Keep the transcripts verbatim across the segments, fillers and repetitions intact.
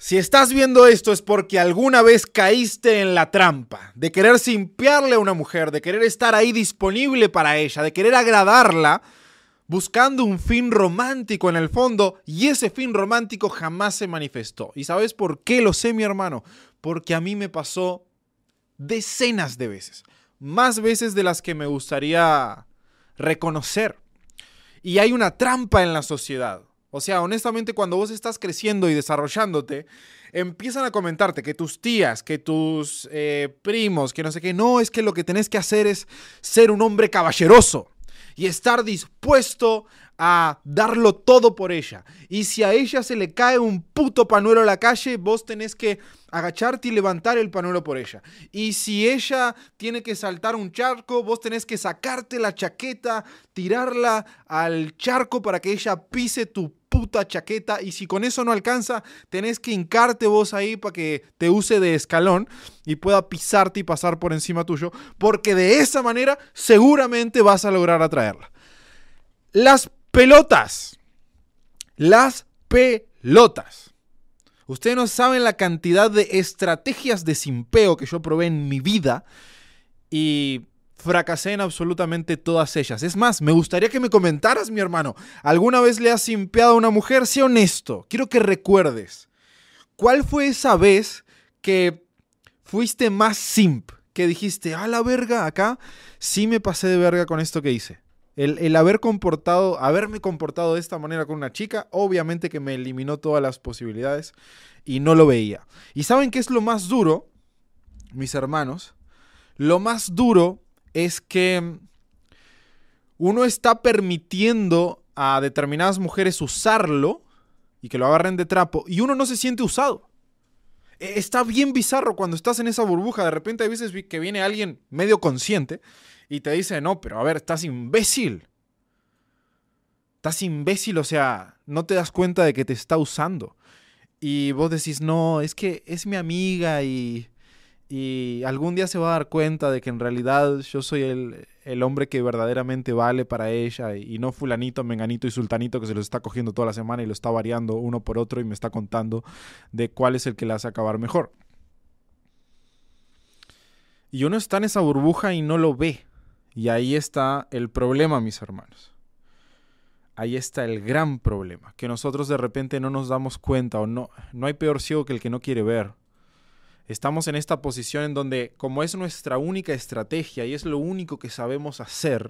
Si estás viendo esto es porque alguna vez caíste en la trampa de querer simpiarle a una mujer, de querer estar ahí disponible para ella, de querer agradarla, buscando un fin romántico en el fondo, y ese fin romántico jamás se manifestó. ¿Y sabes por qué lo sé, mi hermano? Porque a mí me pasó decenas de veces, más veces de las que me gustaría reconocer. Y hay una trampa en la sociedad. O sea, honestamente, cuando vos estás creciendo y desarrollándote, empiezan a comentarte que tus tías, que tus eh, primos, que no sé qué, no, es que lo que tenés que hacer es ser un hombre caballeroso y estar dispuesto a darlo todo por ella. Y si a ella se le cae un puto pañuelo a la calle, vos tenés que agacharte y levantar el pañuelo por ella. Y si ella tiene que saltar un charco, vos tenés que sacarte la chaqueta, tirarla al charco para que ella pise tu puta chaqueta. Y si con eso no alcanza, tenés que hincarte vos ahí para que te use de escalón y pueda pisarte y pasar por encima tuyo, porque de esa manera seguramente vas a lograr atraerla. Las pelotas. Las pelotas. Ustedes no saben la cantidad de estrategias de simpeo que yo probé en mi vida y fracasé en absolutamente todas ellas. Es más, me gustaría que me comentaras, mi hermano, ¿alguna vez le has simpeado a una mujer? Sé honesto, quiero que recuerdes. ¿Cuál fue esa vez que fuiste más simp? Que dijiste, a la verga, acá sí me pasé de verga con esto que hice. El, el haber comportado, haberme comportado de esta manera con una chica, obviamente que me eliminó todas las posibilidades y no lo veía. ¿Y saben qué es lo más duro, mis hermanos? Lo más duro es que uno está permitiendo a determinadas mujeres usarlo y que lo agarren de trapo y uno no se siente usado. Está bien bizarro cuando estás en esa burbuja. De repente hay veces que viene alguien medio consciente y te dice, no, pero a ver, estás imbécil. Estás imbécil, o sea, no te das cuenta de que te está usando. Y vos decís, no, es que es mi amiga y, y algún día se va a dar cuenta de que en realidad yo soy el, el hombre que verdaderamente vale para ella y, y no fulanito, menganito y sultanito que se los está cogiendo toda la semana y lo está variando uno por otro y me está contando de cuál es el que la hace acabar mejor. Y uno está en esa burbuja y no lo ve. Y ahí está el problema, mis hermanos. Ahí está el gran problema, que nosotros de repente no nos damos cuenta o no, no hay peor ciego que el que no quiere ver. Estamos en esta posición en donde, como es nuestra única estrategia y es lo único que sabemos hacer,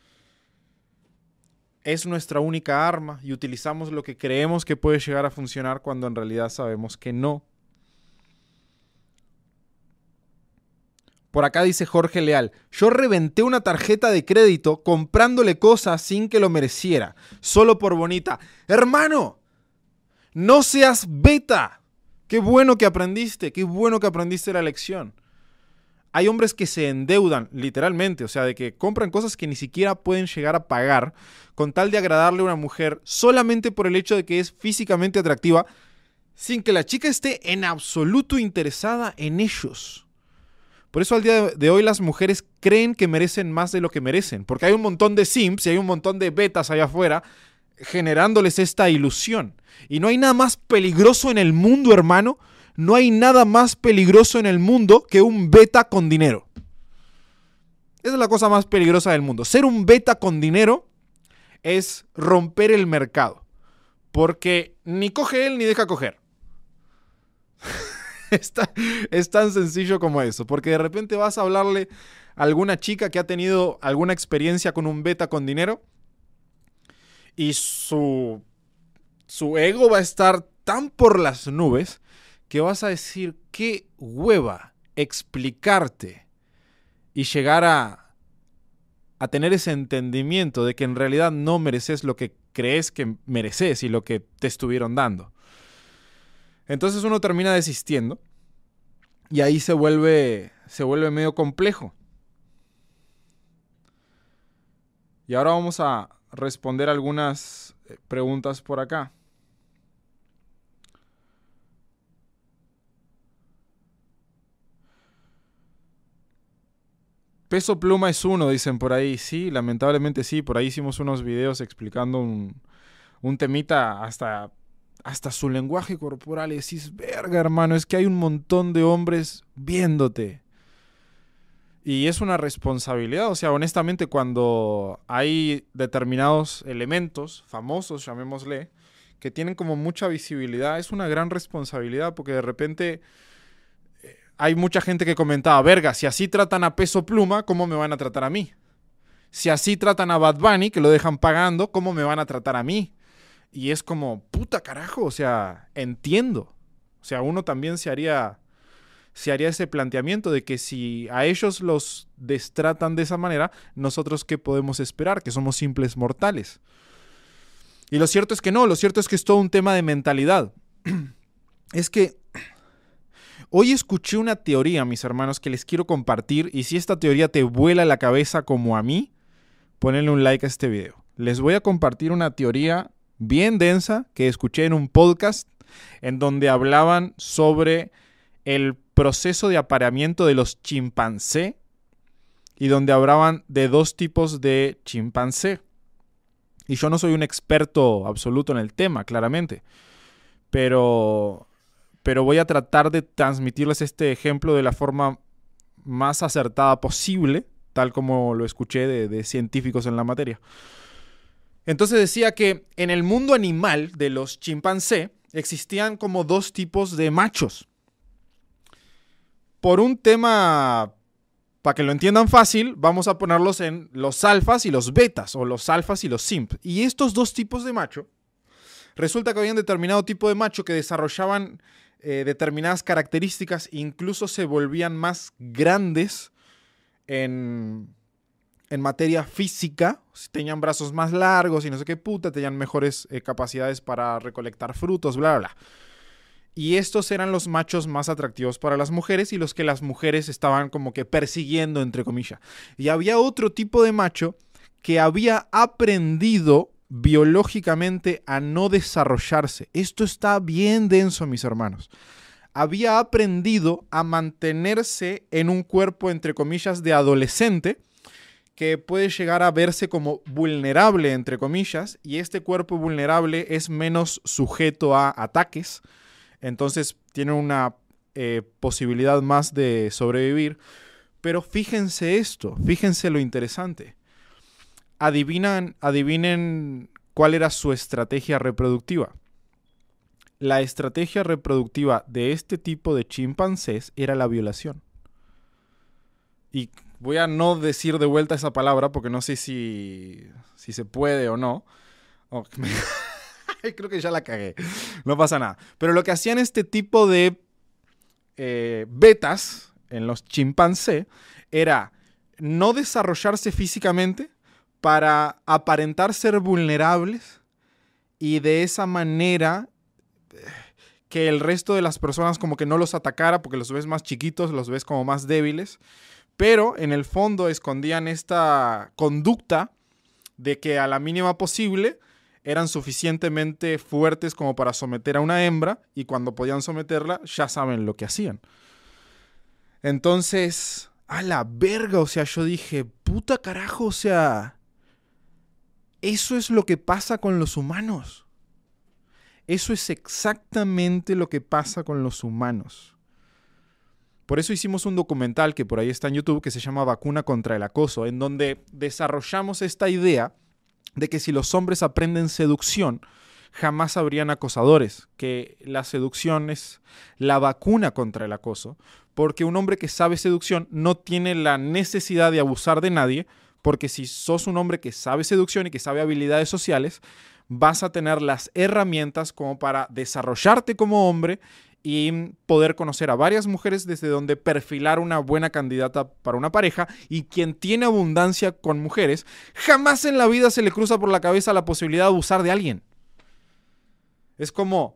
es nuestra única arma y utilizamos lo que creemos que puede llegar a funcionar cuando en realidad sabemos que no. Por acá dice Jorge Leal, yo reventé una tarjeta de crédito comprándole cosas sin que lo mereciera, solo por bonita. Hermano, no seas beta. Qué bueno que aprendiste, qué bueno que aprendiste la lección. Hay hombres que se endeudan, literalmente, o sea, de que compran cosas que ni siquiera pueden llegar a pagar con tal de agradarle a una mujer solamente por el hecho de que es físicamente atractiva, sin que la chica esté en absoluto interesada en ellos. Por eso al día de hoy las mujeres creen que merecen más de lo que merecen, porque hay un montón de simps y hay un montón de betas allá afuera generándoles esta ilusión. Y no hay nada más peligroso en el mundo, hermano. No hay nada más peligroso en el mundo que un beta con dinero. Esa es la cosa más peligrosa del mundo. Ser un beta con dinero es romper el mercado, porque ni coge él ni deja coger. Está, es tan sencillo como eso, porque de repente vas a hablarle a alguna chica que ha tenido alguna experiencia con un beta con dinero y su, su ego va a estar tan por las nubes que vas a decir, qué hueva explicarte y llegar a, a tener ese entendimiento de que en realidad no mereces lo que crees que mereces y lo que te estuvieron dando. Entonces uno termina desistiendo y ahí se vuelve, se vuelve medio complejo. Y ahora vamos a responder algunas preguntas por acá. Peso Pluma es uno, dicen por ahí. Sí, lamentablemente sí. Por ahí hicimos unos videos explicando un, un temita hasta hasta su lenguaje corporal y decís, verga, hermano, es que hay un montón de hombres viéndote. Y es una responsabilidad, o sea, honestamente, cuando hay determinados elementos famosos, llamémosle, que tienen como mucha visibilidad, es una gran responsabilidad porque de repente eh, hay mucha gente que comentaba, verga, si así tratan a Peso Pluma, ¿cómo me van a tratar a mí? Si así tratan a Bad Bunny, que lo dejan pagando, ¿cómo me van a tratar a mí? Y es como, puta carajo, o sea, entiendo. O sea, uno también se haría... se haría ese planteamiento de que si a ellos los destratan de esa manera, nosotros ¿qué podemos esperar? Que somos simples mortales. Y lo cierto es que no, lo cierto es que es todo un tema de mentalidad. Es que hoy escuché una teoría, mis hermanos, que les quiero compartir, y si esta teoría te vuela la cabeza como a mí, ponle un like a este video. Les voy a compartir una teoría bien densa que escuché en un podcast en donde hablaban sobre el proceso de apareamiento de los chimpancés y donde hablaban de dos tipos de chimpancé. Y yo no soy un experto absoluto en el tema, claramente, pero, pero voy a tratar de transmitirles este ejemplo de la forma más acertada posible, tal como lo escuché de, de científicos en la materia. Entonces decía que en el mundo animal de los chimpancés existían como dos tipos de machos. Por un tema, para que lo entiendan fácil, vamos a ponerlos en los alfas y los betas, o los alfas y los simps. Y estos dos tipos de macho, resulta que había un determinado tipo de macho que desarrollaban eh, determinadas características, incluso se volvían más grandes en, en materia física, tenían brazos más largos y no sé qué puta, tenían mejores eh, capacidades para recolectar frutos, bla, bla, bla. Y estos eran los machos más atractivos para las mujeres y los que las mujeres estaban como que persiguiendo, entre comillas. Y había otro tipo de macho que había aprendido biológicamente a no desarrollarse. Esto está bien denso, mis hermanos. Había aprendido a mantenerse en un cuerpo, entre comillas, de adolescente, que puede llegar a verse como vulnerable, entre comillas, y este cuerpo vulnerable es menos sujeto a ataques. Entonces tiene una eh, posibilidad más de sobrevivir. Pero fíjense esto, fíjense lo interesante. Adivinan, adivinen cuál era su estrategia reproductiva. La estrategia reproductiva de este tipo de chimpancés era la violación. Y voy a no decir de vuelta esa palabra porque no sé si, si se puede o no. Oh, me... Creo que ya la cagué. No pasa nada. Pero lo que hacían este tipo de eh, betas en los chimpancés era no desarrollarse físicamente para aparentar ser vulnerables y de esa manera que el resto de las personas como que no los atacara porque los ves más chiquitos, los ves como más débiles. Pero en el fondo escondían esta conducta de que a la mínima posible eran suficientemente fuertes como para someter a una hembra y cuando podían someterla ya saben lo que hacían. Entonces, a la verga, o sea, yo dije, puta carajo, o sea, eso es lo que pasa con los humanos. Eso es exactamente lo que pasa con los humanos. Por eso hicimos un documental que por ahí está en YouTube que se llama Vacuna contra el Acoso, en donde desarrollamos esta idea de que si los hombres aprenden seducción, jamás habrían acosadores, que la seducción es la vacuna contra el acoso, porque un hombre que sabe seducción no tiene la necesidad de abusar de nadie, porque si sos un hombre que sabe seducción y que sabe habilidades sociales, vas a tener las herramientas como para desarrollarte como hombre y poder conocer a varias mujeres desde donde perfilar una buena candidata para una pareja. Y quien tiene abundancia con mujeres, jamás en la vida se le cruza por la cabeza la posibilidad de abusar de alguien. Es como,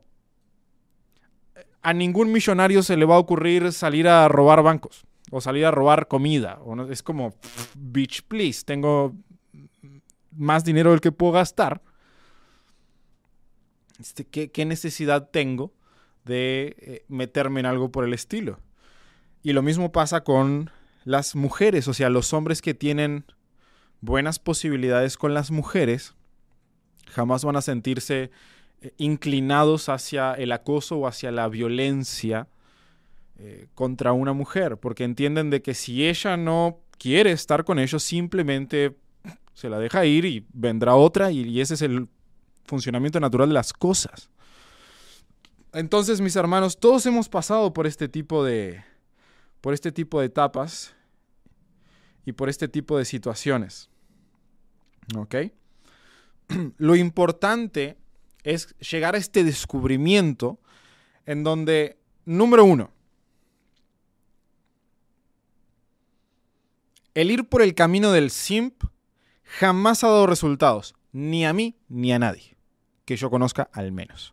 a ningún millonario se le va a ocurrir salir a robar bancos o salir a robar comida. Es como, bitch, please, tengo más dinero del que puedo gastar. Este, ¿qué, qué necesidad tengo de eh, meterme en algo por el estilo? Y lo mismo pasa con las mujeres. O sea, los hombres que tienen buenas posibilidades con las mujeres jamás van a sentirse eh, inclinados hacia el acoso o hacia la violencia eh, contra una mujer, porque entienden de que si ella no quiere estar con ellos, simplemente se la deja ir y vendrá otra, y, y ese es el funcionamiento natural de las cosas. Entonces, mis hermanos, todos hemos pasado por este tipo de, por este tipo de etapas y por este tipo de situaciones. ¿Ok? Lo importante es llegar a este descubrimiento en donde, número uno, el ir por el camino del simp jamás ha dado resultados, ni a mí ni a nadie, que yo conozca al menos.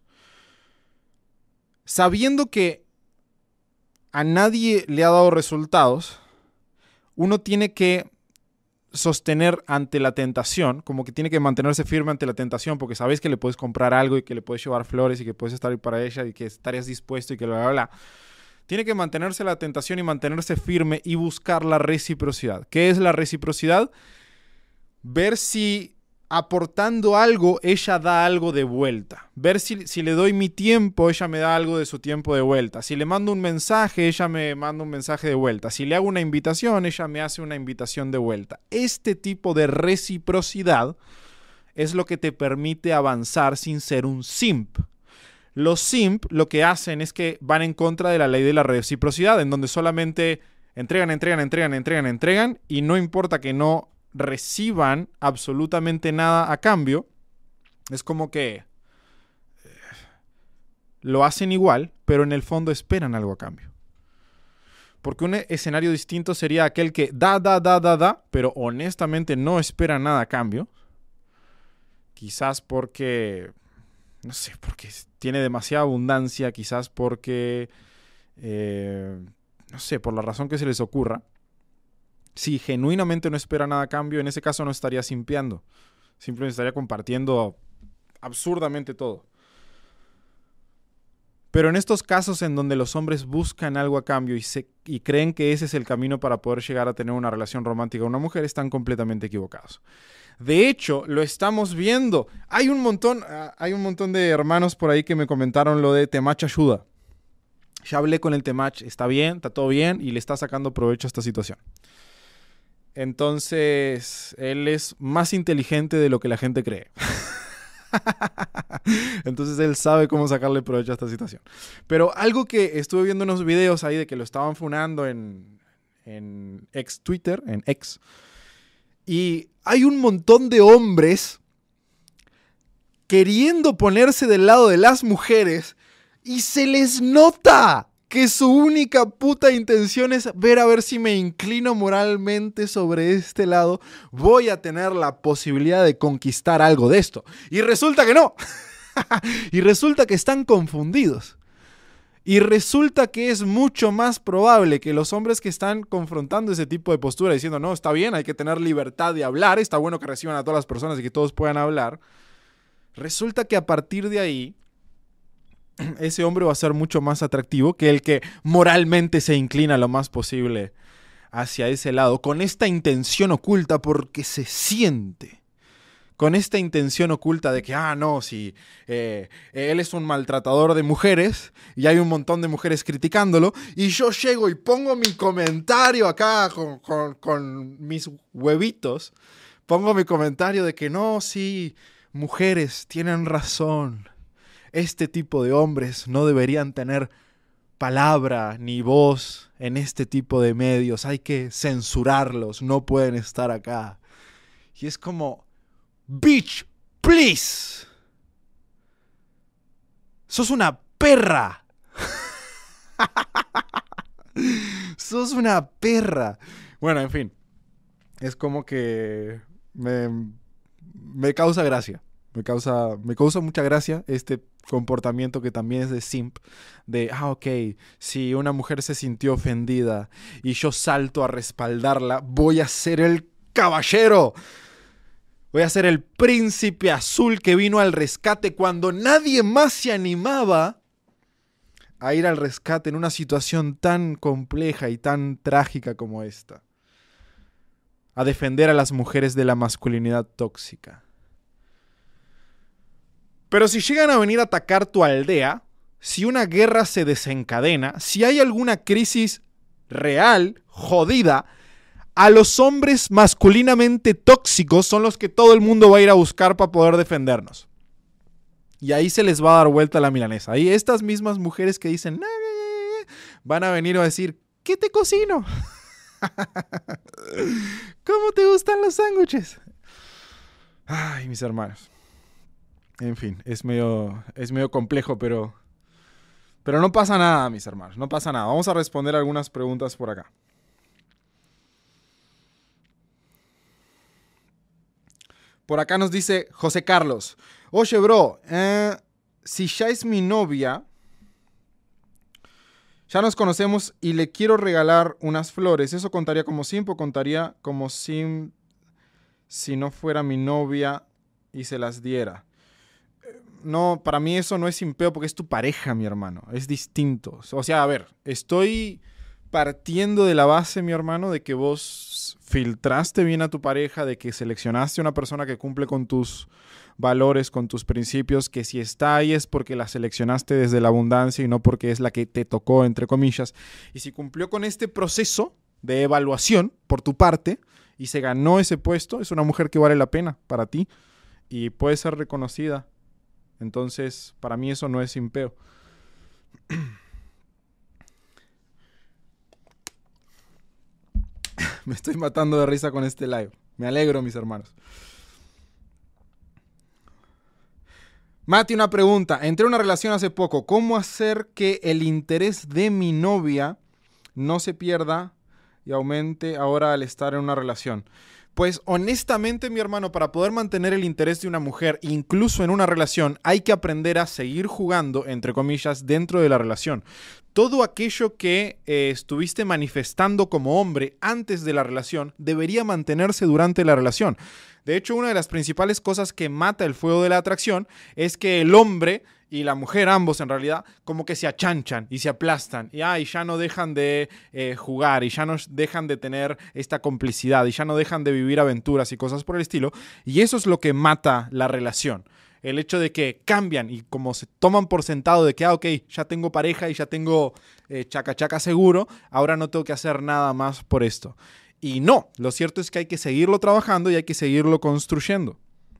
Sabiendo que a nadie le ha dado resultados, uno tiene que sostener ante la tentación, como que tiene que mantenerse firme ante la tentación, porque sabes que le puedes comprar algo y que le puedes llevar flores y que puedes estar ahí para ella y que estarías dispuesto y que bla, bla, bla. Tiene que mantenerse la tentación y mantenerse firme y buscar la reciprocidad. ¿Qué es la reciprocidad? Ver si aportando algo, ella da algo de vuelta. Ver si, si le doy mi tiempo, ella me da algo de su tiempo de vuelta. Si le mando un mensaje, ella me manda un mensaje de vuelta. Si le hago una invitación, ella me hace una invitación de vuelta. Este tipo de reciprocidad es lo que te permite avanzar sin ser un simp. Los simp lo que hacen es que van en contra de la ley de la reciprocidad, en donde solamente entregan, entregan, entregan, entregan, entregan, y no importa que no reciban absolutamente nada a cambio. Es como que eh, lo hacen igual, pero en el fondo esperan algo a cambio. Porque un escenario distinto sería aquel que da, da, da, da, da, pero honestamente no espera nada a cambio. Quizás porque, no sé, porque tiene demasiada abundancia, quizás porque, eh, no sé, por la razón que se les ocurra. Si genuinamente no espera nada a cambio, en ese caso no estaría simpeando. Simplemente estaría compartiendo absurdamente todo. Pero en estos casos en donde los hombres buscan algo a cambio y, se, y creen que ese es el camino para poder llegar a tener una relación romántica con una mujer, están completamente equivocados. De hecho, lo estamos viendo. Hay un montón, hay un montón de hermanos por ahí que me comentaron lo de Temach ayuda. Ya hablé con el Temach, está bien, está todo bien y le está sacando provecho a esta situación. Entonces, él es más inteligente de lo que la gente cree. Entonces, él sabe cómo sacarle provecho a esta situación. Pero algo que estuve viendo unos videos ahí de que lo estaban funando en, en ex Twitter, en X. Y hay un montón de hombres queriendo ponerse del lado de las mujeres y se les nota que su única puta intención es ver a ver si me inclino moralmente sobre este lado, voy a tener la posibilidad de conquistar algo de esto. Y resulta que no. Y resulta que están confundidos. Y resulta que es mucho más probable que los hombres que están confrontando ese tipo de postura, diciendo, no, está bien, hay que tener libertad de hablar, está bueno que reciban a todas las personas y que todos puedan hablar. Resulta que a partir de ahí, ese hombre va a ser mucho más atractivo que el que moralmente se inclina lo más posible hacia ese lado, con esta intención oculta porque se siente, con esta intención oculta de que, ah, no, si eh, él es un maltratador de mujeres y hay un montón de mujeres criticándolo, y yo llego y pongo mi comentario acá con, con, con mis huevitos, pongo mi comentario de que no, sí, mujeres tienen razón. Este tipo de hombres no deberían tener palabra ni voz en este tipo de medios. Hay que censurarlos, no pueden estar acá. Y es como, bitch, please. Sos una perra. Sos una perra. Bueno, en fin. Es como que me, me causa gracia. Me causa, me causa mucha gracia este comportamiento que también es de simp. De, ah, ok, si una mujer se sintió ofendida y yo salto a respaldarla, voy a ser el caballero. Voy a ser el príncipe azul que vino al rescate cuando nadie más se animaba a ir al rescate en una situación tan compleja y tan trágica como esta. A defender a las mujeres de la masculinidad tóxica. Pero si llegan a venir a atacar tu aldea, si una guerra se desencadena, si hay alguna crisis real, jodida, a los hombres masculinamente tóxicos son los que todo el mundo va a ir a buscar para poder defendernos. Y ahí se les va a dar vuelta la milanesa. Ahí estas mismas mujeres que dicen, nah, van a venir a decir, ¿qué te cocino? ¿Cómo te gustan los sándwiches? Ay, mis hermanos. En fin, es medio, es medio complejo, pero, pero no pasa nada, mis hermanos. No pasa nada. Vamos a responder algunas preguntas por acá. Por acá nos dice José Carlos. Oye, bro, eh, si ya es mi novia, ya nos conocemos y le quiero regalar unas flores, ¿eso contaría como simp o contaría como simp si no fuera mi novia y se las diera? No, para mí eso no es simpeo porque es tu pareja, mi hermano. Es distinto. O sea, a ver, estoy partiendo de la base, mi hermano, de que vos filtraste bien a tu pareja, de que seleccionaste una persona que cumple con tus valores, con tus principios, que si está ahí es porque la seleccionaste desde la abundancia y no porque es la que te tocó, entre comillas. Y si cumplió con este proceso de evaluación por tu parte y se ganó ese puesto, es una mujer que vale la pena para ti y puede ser reconocida. Entonces, para mí eso no es simpeo. Me estoy matando de risa con este live. Me alegro, mis hermanos. Mati, una pregunta. Entré en una relación hace poco. ¿Cómo hacer que el interés de mi novia no se pierda y aumente ahora al estar en una relación? Pues honestamente, mi hermano, para poder mantener el interés de una mujer, incluso en una relación, hay que aprender a seguir jugando, entre comillas, dentro de la relación. Todo aquello que eh, estuviste manifestando como hombre antes de la relación debería mantenerse durante la relación. De hecho, una de las principales cosas que mata el fuego de la atracción es que el hombre y la mujer, ambos en realidad, como que se achanchan y se aplastan y, ah, y ya no dejan de eh, jugar y ya no dejan de tener esta complicidad y ya no dejan de vivir aventuras y cosas por el estilo. Y eso es lo que mata la relación. El hecho de que cambian y como se toman por sentado de que, ah, ok, ya tengo pareja y ya tengo eh, chaca chaca seguro, ahora no tengo que hacer nada más por esto. Y no, lo cierto es que hay que seguirlo trabajando y hay que seguirlo construyendo.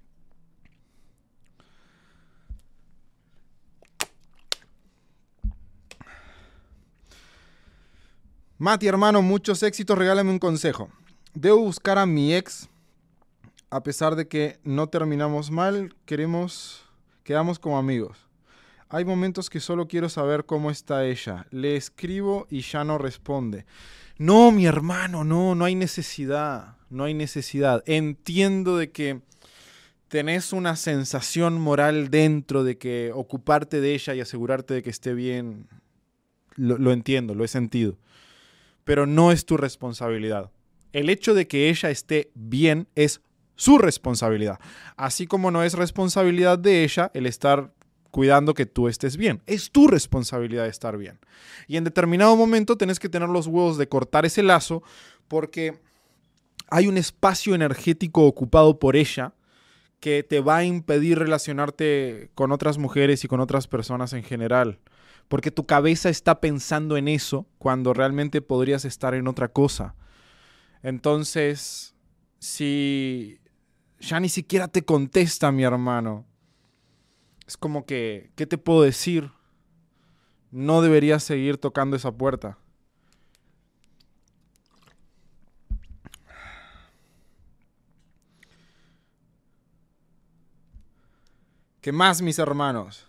Mati, hermano, muchos éxitos, regálame un consejo. ¿Debo buscar a mi ex a pesar de que no terminamos mal? Queremos, quedamos como amigos. Hay momentos que solo quiero saber cómo está ella. Le escribo y ya no responde. No, mi hermano, no, no hay necesidad. No hay necesidad. Entiendo de que tenés una sensación moral dentro de que ocuparte de ella y asegurarte de que esté bien. Lo, lo entiendo, lo he sentido. Pero no es tu responsabilidad. El hecho de que ella esté bien es su responsabilidad. Así como no es responsabilidad de ella el estar cuidando que tú estés bien. Es tu responsabilidad estar bien. Y en determinado momento tenés que tener los huevos de cortar ese lazo porque hay un espacio energético ocupado por ella que te va a impedir relacionarte con otras mujeres y con otras personas en general. Porque tu cabeza está pensando en eso cuando realmente podrías estar en otra cosa. Entonces, si ya ni siquiera te contesta, mi hermano, es como que, ¿qué te puedo decir? No deberías seguir tocando esa puerta. ¿Qué más, mis hermanos?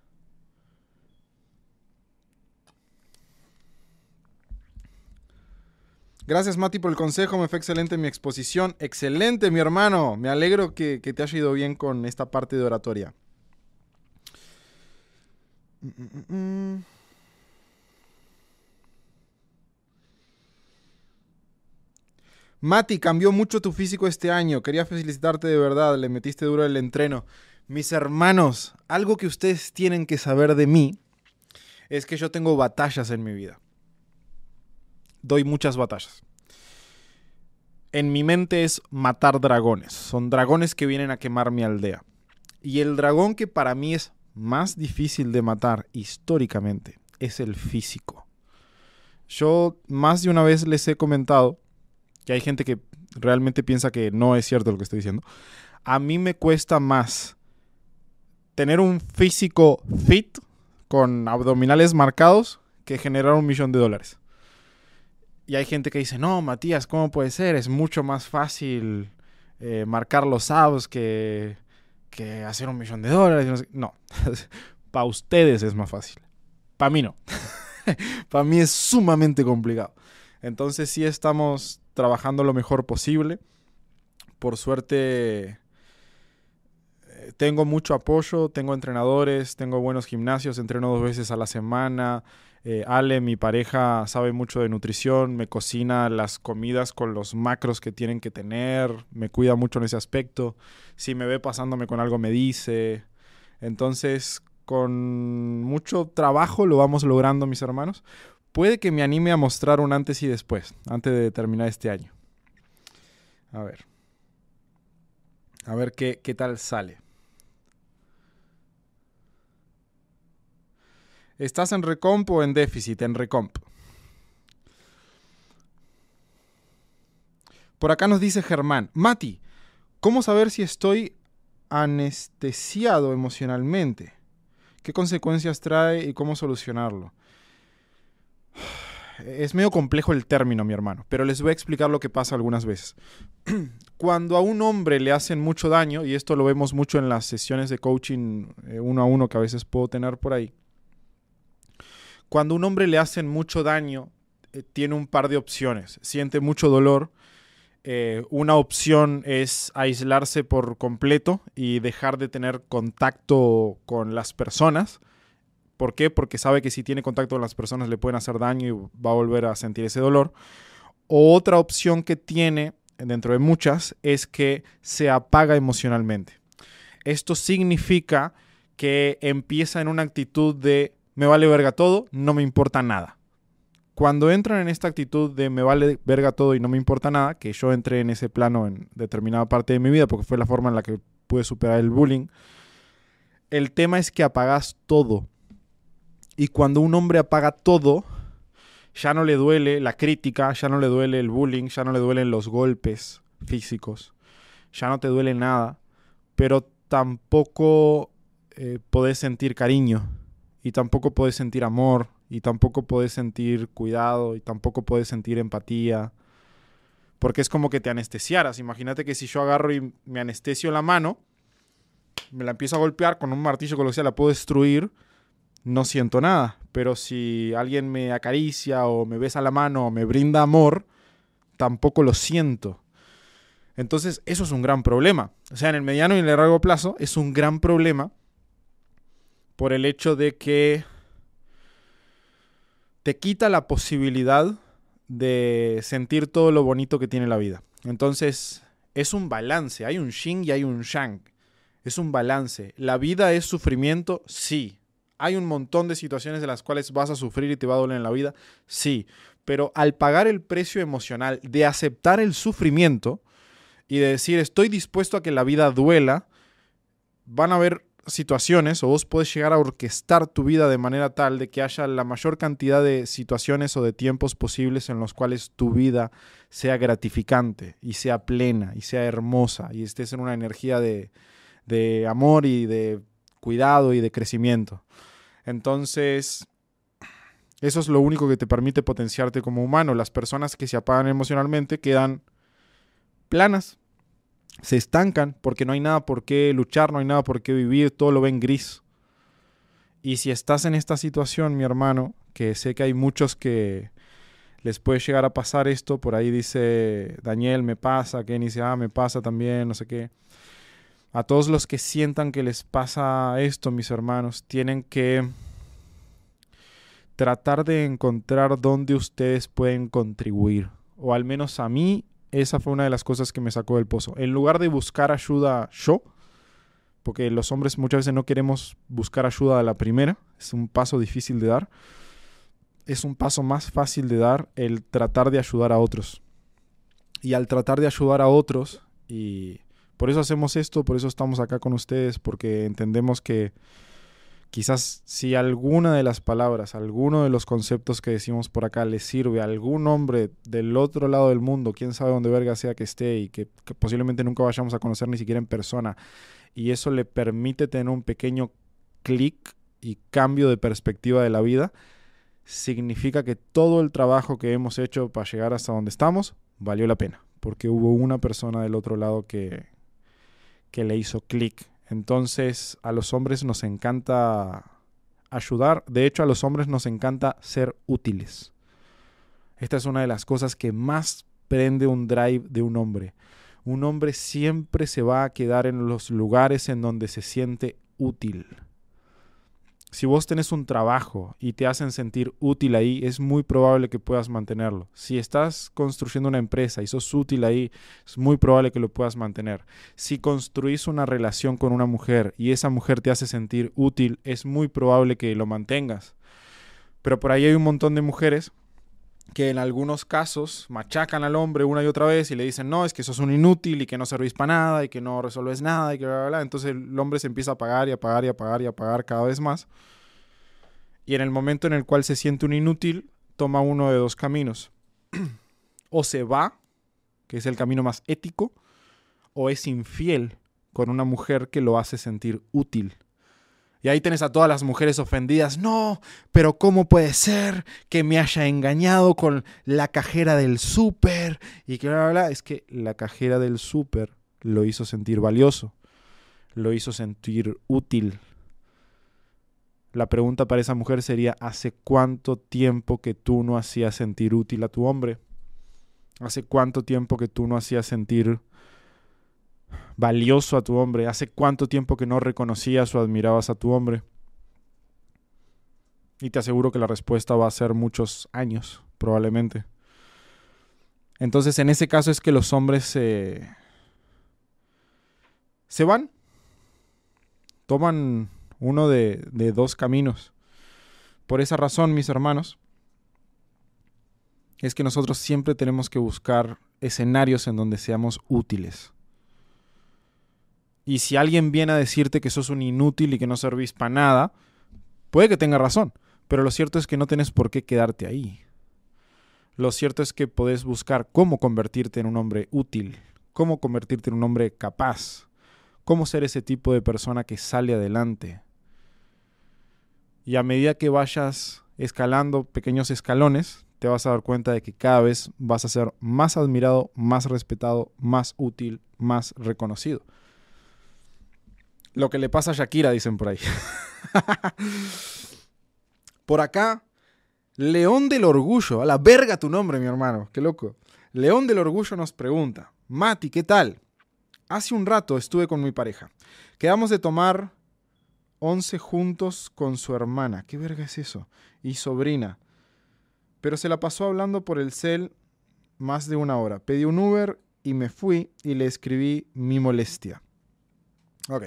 Gracias, Mati, por el consejo. Me fue excelente mi exposición. Excelente, mi hermano. Me alegro que, que te haya ido bien con esta parte de oratoria. Mm, mm, mm. Mati, cambió mucho tu físico este año. Quería felicitarte de verdad. Le metiste duro el entreno. Mis hermanos, algo que ustedes tienen que saber de mí es que yo tengo batallas en mi vida. Doy muchas batallas. En mi mente es matar dragones. Son dragones que vienen a quemar mi aldea. Y el dragón que para mí es más difícil de matar históricamente es el físico. Yo más de una vez les he comentado que hay gente que realmente piensa que no es cierto lo que estoy diciendo. A mí me cuesta más tener un físico fit con abdominales marcados que generar un millón de dólares. Y hay gente que dice, no, Matías, ¿cómo puede ser? Es mucho más fácil eh, marcar los abs que, que hacer un millón de dólares. No, para ustedes es más fácil. Para mí no. Para mí es sumamente complicado. Entonces sí estamos trabajando lo mejor posible. Por suerte tengo mucho apoyo, tengo entrenadores, tengo buenos gimnasios, entreno dos veces a la semana. Eh, Ale, mi pareja, sabe mucho de nutrición, me cocina las comidas con los macros que tienen que tener, me cuida mucho en ese aspecto. Si me ve pasándome con algo me dice. Entonces, con mucho trabajo lo vamos logrando, mis hermanos. Puede que me anime a mostrar un antes y después, antes de terminar este año. A ver. A ver qué, qué tal sale. ¿Estás en recomp o en déficit? En recomp. Por acá nos dice Germán. Mati, ¿cómo saber si estoy anestesiado emocionalmente? ¿Qué consecuencias trae y cómo solucionarlo? Es medio complejo el término, mi hermano, pero les voy a explicar lo que pasa algunas veces. Cuando a un hombre le hacen mucho daño, y esto lo vemos mucho en las sesiones de coaching eh, uno a uno que a veces puedo tener por ahí, cuando a un hombre le hacen mucho daño, eh, tiene un par de opciones. Siente mucho dolor. Eh, una opción es aislarse por completo y dejar de tener contacto con las personas. ¿Por qué? Porque sabe que si tiene contacto con las personas le pueden hacer daño y va a volver a sentir ese dolor. O otra opción que tiene, dentro de muchas, es que se apaga emocionalmente. Esto significa que empieza en una actitud de me vale verga todo, no me importa nada. Cuando entran en esta actitud de me vale verga todo y no me importa nada, que yo entré en ese plano en determinada parte de mi vida porque fue la forma en la que pude superar el bullying, el tema es que apagas todo. Y cuando un hombre apaga todo, ya no le duele la crítica, ya no le duele el bullying, ya no le duelen los golpes físicos, ya no te duele nada, pero tampoco eh, podés sentir cariño, y tampoco podés sentir amor, y tampoco podés sentir cuidado, y tampoco podés sentir empatía, porque es como que te anestesiaras. Imagínate que si yo agarro y me anestesio la mano, me la empiezo a golpear con un martillo, con lo que sea, la puedo destruir, no siento nada. Pero si alguien me acaricia o me besa la mano o me brinda amor, tampoco lo siento. Entonces eso es un gran problema. O sea, en el mediano y en el largo plazo es un gran problema por el hecho de que te quita la posibilidad de sentir todo lo bonito que tiene la vida. Entonces es un balance. Hay un yin y hay un yang. Es un balance. ¿La vida es sufrimiento? Sí. ¿Hay un montón de situaciones de las cuales vas a sufrir y te va a doler en la vida? Sí. Pero al pagar el precio emocional de aceptar el sufrimiento y de decir estoy dispuesto a que la vida duela, van a haber situaciones o vos podés llegar a orquestar tu vida de manera tal de que haya la mayor cantidad de situaciones o de tiempos posibles en los cuales tu vida sea gratificante y sea plena y sea hermosa y estés en una energía de, de amor y de cuidado y de crecimiento. Entonces, eso es lo único que te permite potenciarte como humano. Las personas que se apagan emocionalmente quedan planas, se estancan porque no hay nada por qué luchar, no hay nada por qué vivir, todo lo ven gris. Y si estás en esta situación, mi hermano, que sé que hay muchos que les puede llegar a pasar esto, por ahí dice Daniel, me pasa, Kenny dice, ah, me pasa también, no sé qué. A todos los que sientan que les pasa esto, mis hermanos, tienen que tratar de encontrar dónde ustedes pueden contribuir. O al menos a mí, esa fue una de las cosas que me sacó del pozo. En lugar de buscar ayuda yo, porque los hombres muchas veces no queremos buscar ayuda a la primera, es un paso difícil de dar, es un paso más fácil de dar el tratar de ayudar a otros. Y al tratar de ayudar a otros, y Por eso hacemos esto, por eso estamos acá con ustedes, porque entendemos que quizás si alguna de las palabras, alguno de los conceptos que decimos por acá le sirve a algún hombre del otro lado del mundo, quién sabe dónde verga sea que esté y que, que posiblemente nunca vayamos a conocer ni siquiera en persona, y eso le permite tener un pequeño clic y cambio de perspectiva de la vida, significa que todo el trabajo que hemos hecho para llegar hasta donde estamos valió la pena, porque hubo una persona del otro lado que, que le hizo clic. Entonces, a los hombres nos encanta ayudar. De hecho, a los hombres nos encanta ser útiles. Esta es una de las cosas que más prende un drive de un hombre. Un hombre siempre se va a quedar en los lugares en donde se siente útil. Si vos tenés un trabajo y te hacen sentir útil ahí, es muy probable que puedas mantenerlo. Si estás construyendo una empresa y sos útil ahí, es muy probable que lo puedas mantener. Si construís una relación con una mujer y esa mujer te hace sentir útil, es muy probable que lo mantengas. Pero por ahí hay un montón de mujeres que en algunos casos machacan al hombre una y otra vez y le dicen, no, es que sos un inútil y que no servís para nada y que no resolves nada y que bla, bla, bla. Entonces el hombre se empieza a pagar y a pagar y a pagar y a pagar cada vez más. Y en el momento en el cual se siente un inútil, toma uno de dos caminos. O se va, que es el camino más ético, o es infiel con una mujer que lo hace sentir útil. Y ahí tenés a todas las mujeres ofendidas. No, pero ¿cómo puede ser que me haya engañado con la cajera del súper? Y que bla, bla, bla. Es que la cajera del súper lo hizo sentir valioso. Lo hizo sentir útil. La pregunta para esa mujer sería, ¿hace cuánto tiempo que tú no hacías sentir útil a tu hombre? ¿Hace cuánto tiempo que tú no hacías sentir valioso a tu hombre? ¿Hace cuánto tiempo que no reconocías o admirabas a tu hombre? Y te aseguro que la respuesta va a ser muchos años, probablemente. Entonces, en ese caso es que los hombres se, se van. Toman uno de, de dos caminos. Por esa razón, mis hermanos, es que nosotros siempre tenemos que buscar escenarios en donde seamos útiles. Y si alguien viene a decirte que sos un inútil y que no servís para nada, puede que tenga razón, pero lo cierto es que no tenés por qué quedarte ahí. Lo cierto es que podés buscar cómo convertirte en un hombre útil, cómo convertirte en un hombre capaz, cómo ser ese tipo de persona que sale adelante. Y a medida que vayas escalando pequeños escalones, te vas a dar cuenta de que cada vez vas a ser más admirado, más respetado, más útil, más reconocido. Lo que le pasa a Shakira, dicen por ahí. Por acá, León del Orgullo. A la verga tu nombre, mi hermano. Qué loco. León del Orgullo nos pregunta, Mati, ¿qué tal? Hace un rato estuve con mi pareja. Quedamos de tomar once juntos con su hermana. ¿Qué verga es eso? Y sobrina. Pero se la pasó hablando por el cel más de una hora. Pedí un Uber y me fui y le escribí mi molestia. Ok.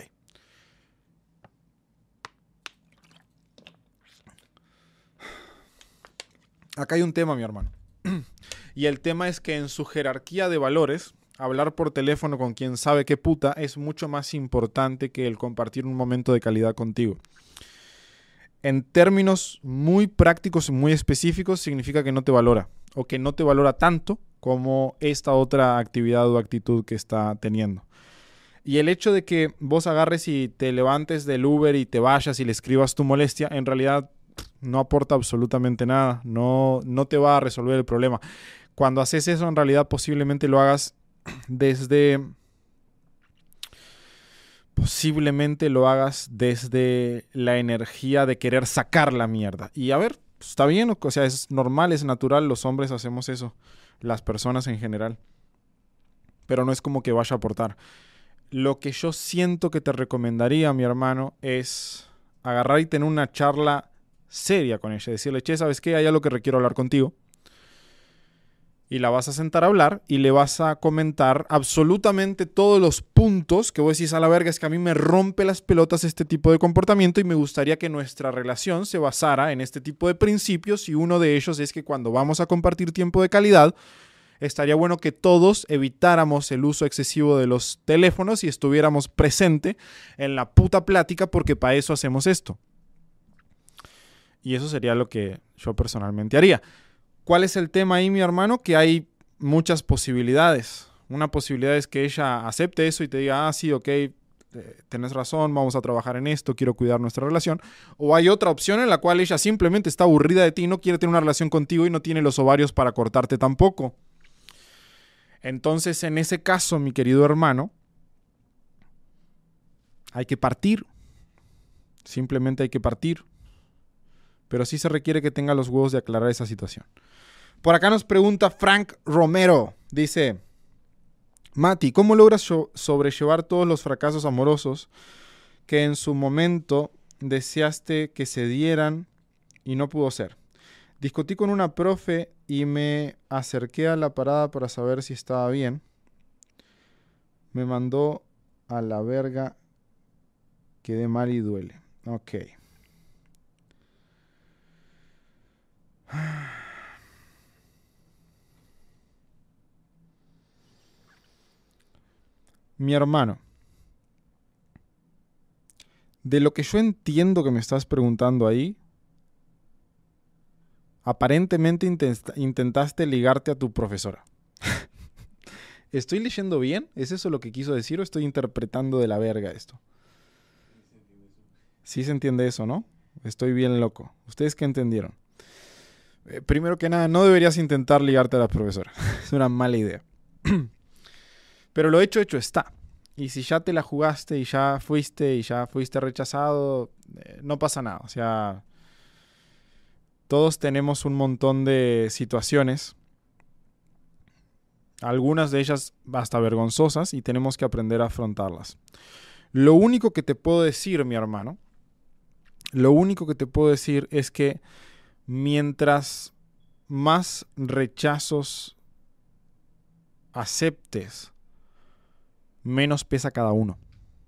Acá hay un tema, mi hermano. Y el tema es que en su jerarquía de valores, hablar por teléfono con quien sabe qué puta es mucho más importante que el compartir un momento de calidad contigo. En términos muy prácticos y muy específicos, significa que no te valora. O que no te valora tanto como esta otra actividad o actitud que está teniendo. Y el hecho de que vos agarres y te levantes del Uber y te vayas y le escribas tu molestia, en realidad no aporta absolutamente nada. No, no te va a resolver el problema. Cuando haces eso, en realidad posiblemente lo hagas desde... Posiblemente lo hagas desde la energía de querer sacar la mierda. Y a ver, está bien, o sea, es normal, es natural. Los hombres hacemos eso. Las personas en general. Pero no es como que vaya a aportar. Lo que yo siento que te recomendaría, mi hermano, es agarrar y tener una charla seria con ella. Decirle, che, ¿sabes qué? Hay algo que requiero hablar contigo. Y la vas a sentar a hablar y le vas a comentar absolutamente todos los puntos que vos decís, a la verga, es que a mí me rompe las pelotas este tipo de comportamiento y me gustaría que nuestra relación se basara en este tipo de principios, y uno de ellos es que cuando vamos a compartir tiempo de calidad, estaría bueno que todos evitáramos el uso excesivo de los teléfonos y estuviéramos presente en la puta plática, porque para eso hacemos esto. Y eso sería lo que yo personalmente haría. ¿Cuál es el tema ahí, mi hermano? Que hay muchas posibilidades. Una posibilidad es que ella acepte eso y te diga, ah, sí, ok, tenés razón, vamos a trabajar en esto, quiero cuidar nuestra relación. O hay otra opción en la cual ella simplemente está aburrida de ti, no quiere tener una relación contigo y no tiene los ovarios para cortarte tampoco. Entonces, en ese caso, mi querido hermano, hay que partir. Simplemente hay que partir. Pero sí se requiere que tenga los huevos de aclarar esa situación. Por acá nos pregunta Frank Romero. Dice, Mati, ¿cómo logras so- sobrellevar todos los fracasos amorosos que en su momento deseaste que se dieran y no pudo ser? Discutí con una profe y me acerqué a la parada para saber si estaba bien. Me mandó a la verga. Quedé mal y duele. Ok. Mi hermano, de lo que yo entiendo que me estás preguntando ahí, aparentemente intent- intentaste ligarte a tu profesora. ¿Estoy leyendo bien? ¿Es eso lo que quiso decir o estoy interpretando de la verga esto? Sí se entiende eso, ¿no? Estoy bien loco. ¿Ustedes qué entendieron? Eh, primero que nada, no deberías intentar ligarte a la profesora. Es una mala idea. Pero lo hecho, hecho está. Y si ya te la jugaste y ya fuiste y ya fuiste rechazado, eh, no pasa nada. O sea, todos tenemos un montón de situaciones, algunas de ellas hasta vergonzosas, y tenemos que aprender a afrontarlas. Lo único que te puedo decir, mi hermano, lo único que te puedo decir es que mientras más rechazos aceptes, menos pesa cada uno.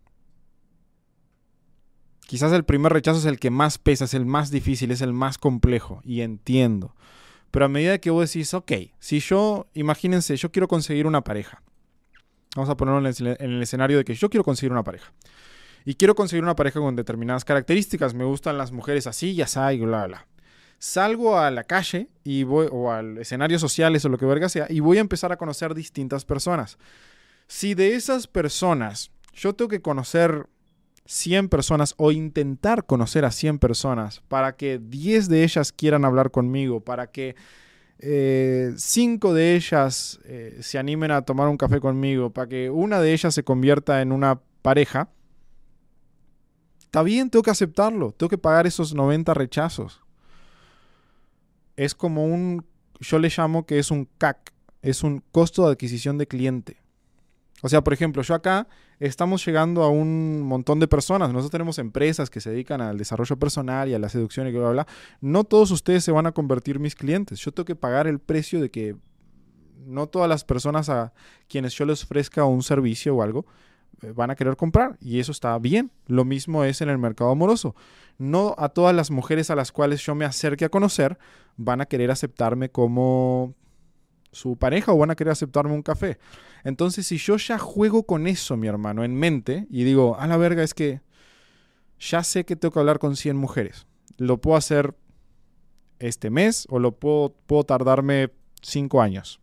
Quizás el primer rechazo es el que más pesa, es el más difícil, es el más complejo, y entiendo. Pero a medida que vos decís, ok, si yo, imagínense, yo quiero conseguir una pareja. Vamos a ponerlo en el, en el escenario de que yo quiero conseguir una pareja. Y quiero conseguir una pareja con determinadas características. Me gustan las mujeres así y así y bla, bla. Salgo a la calle y voy, o al escenario sociales o lo que verga sea, y voy a empezar a conocer distintas personas. Si de esas personas yo tengo que conocer cien personas o intentar conocer a cien personas para que diez de ellas quieran hablar conmigo, para que eh, cinco de ellas eh, se animen a tomar un café conmigo, para que una de ellas se convierta en una pareja, está bien, tengo que aceptarlo, tengo que pagar esos noventa rechazos. Es como un, yo le llamo que es un C A C, es un costo de adquisición de cliente. O sea, por ejemplo, yo acá estamos llegando a un montón de personas. Nosotros tenemos empresas que se dedican al desarrollo personal y a la seducción y bla, bla, bla. No todos ustedes se van a convertir mis clientes. Yo tengo que pagar el precio de que no todas las personas a quienes yo les ofrezca un servicio o algo eh, van a querer comprar. Y eso está bien. Lo mismo es en el mercado amoroso. No a todas las mujeres a las cuales yo me acerque a conocer van a querer aceptarme como su pareja o van a querer aceptarme un café. Entonces, si yo ya juego con eso, mi hermano, en mente, y digo, a la verga, es que ya sé que tengo que hablar con cien mujeres. Lo puedo hacer este mes o lo puedo, puedo tardarme cinco años.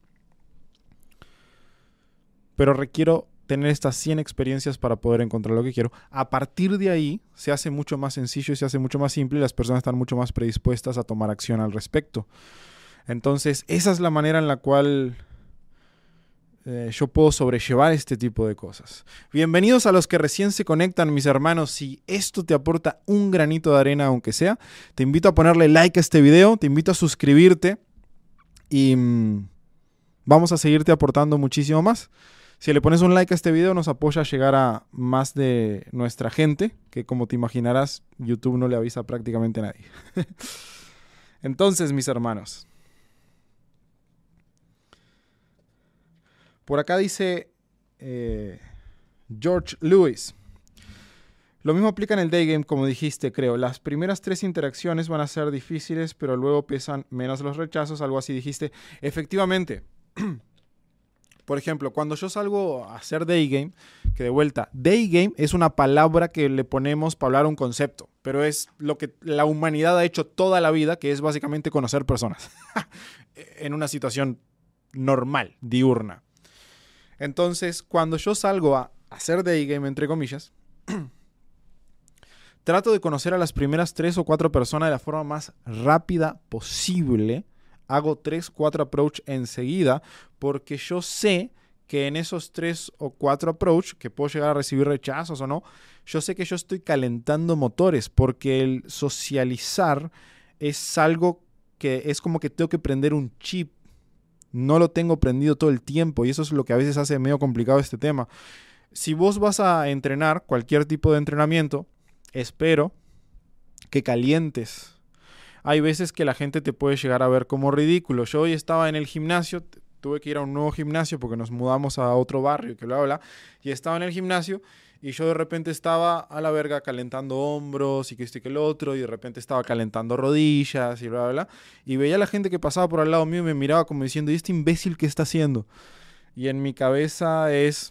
Pero requiero tener estas cien experiencias para poder encontrar lo que quiero. A partir de ahí, se hace mucho más sencillo y se hace mucho más simple y las personas están mucho más predispuestas a tomar acción al respecto. Entonces, esa es la manera en la cual eh, yo puedo sobrellevar este tipo de cosas. Bienvenidos a los que recién se conectan, mis hermanos. Si esto te aporta un granito de arena, aunque sea, te invito a ponerle like a este video, te invito a suscribirte y mmm, vamos a seguirte aportando muchísimo más. Si le pones un like a este video, nos apoya a llegar a más de nuestra gente, que como te imaginarás, YouTube no le avisa prácticamente a nadie. Entonces, mis hermanos, por acá dice eh, George Lewis. Lo mismo aplica en el day game, como dijiste, creo. Las primeras tres interacciones van a ser difíciles, pero luego pesan menos los rechazos, algo así dijiste. Efectivamente, Por ejemplo, cuando yo salgo a hacer day game, que de vuelta, day game es una palabra que le ponemos para hablar un concepto, pero es lo que la humanidad ha hecho toda la vida, que es básicamente conocer personas en una situación normal, diurna. Entonces, cuando yo salgo a hacer day game, entre comillas, trato de conocer a las primeras tres o cuatro personas de la forma más rápida posible. Hago tres, cuatro approach enseguida porque yo sé que en esos tres o cuatro approach, que puedo llegar a recibir rechazos o no, yo sé que yo estoy calentando motores porque el socializar es algo que es como que tengo que prender un chip. No lo tengo prendido todo el tiempo y eso es lo que a veces hace medio complicado este tema. Si vos vas a entrenar cualquier tipo de entrenamiento, espero que calientes. Hay veces que la gente te puede llegar a ver como ridículo. Yo hoy estaba en el gimnasio, tuve que ir a un nuevo gimnasio porque nos mudamos a otro barrio, que bla, bla, bla, y estaba en el gimnasio y yo de repente estaba a la verga calentando hombros y que este y que el otro, y de repente estaba calentando rodillas y bla, bla, bla, y veía a la gente que pasaba por al lado mío y me miraba como diciendo, ¿y este imbécil qué está haciendo? Y en mi cabeza es,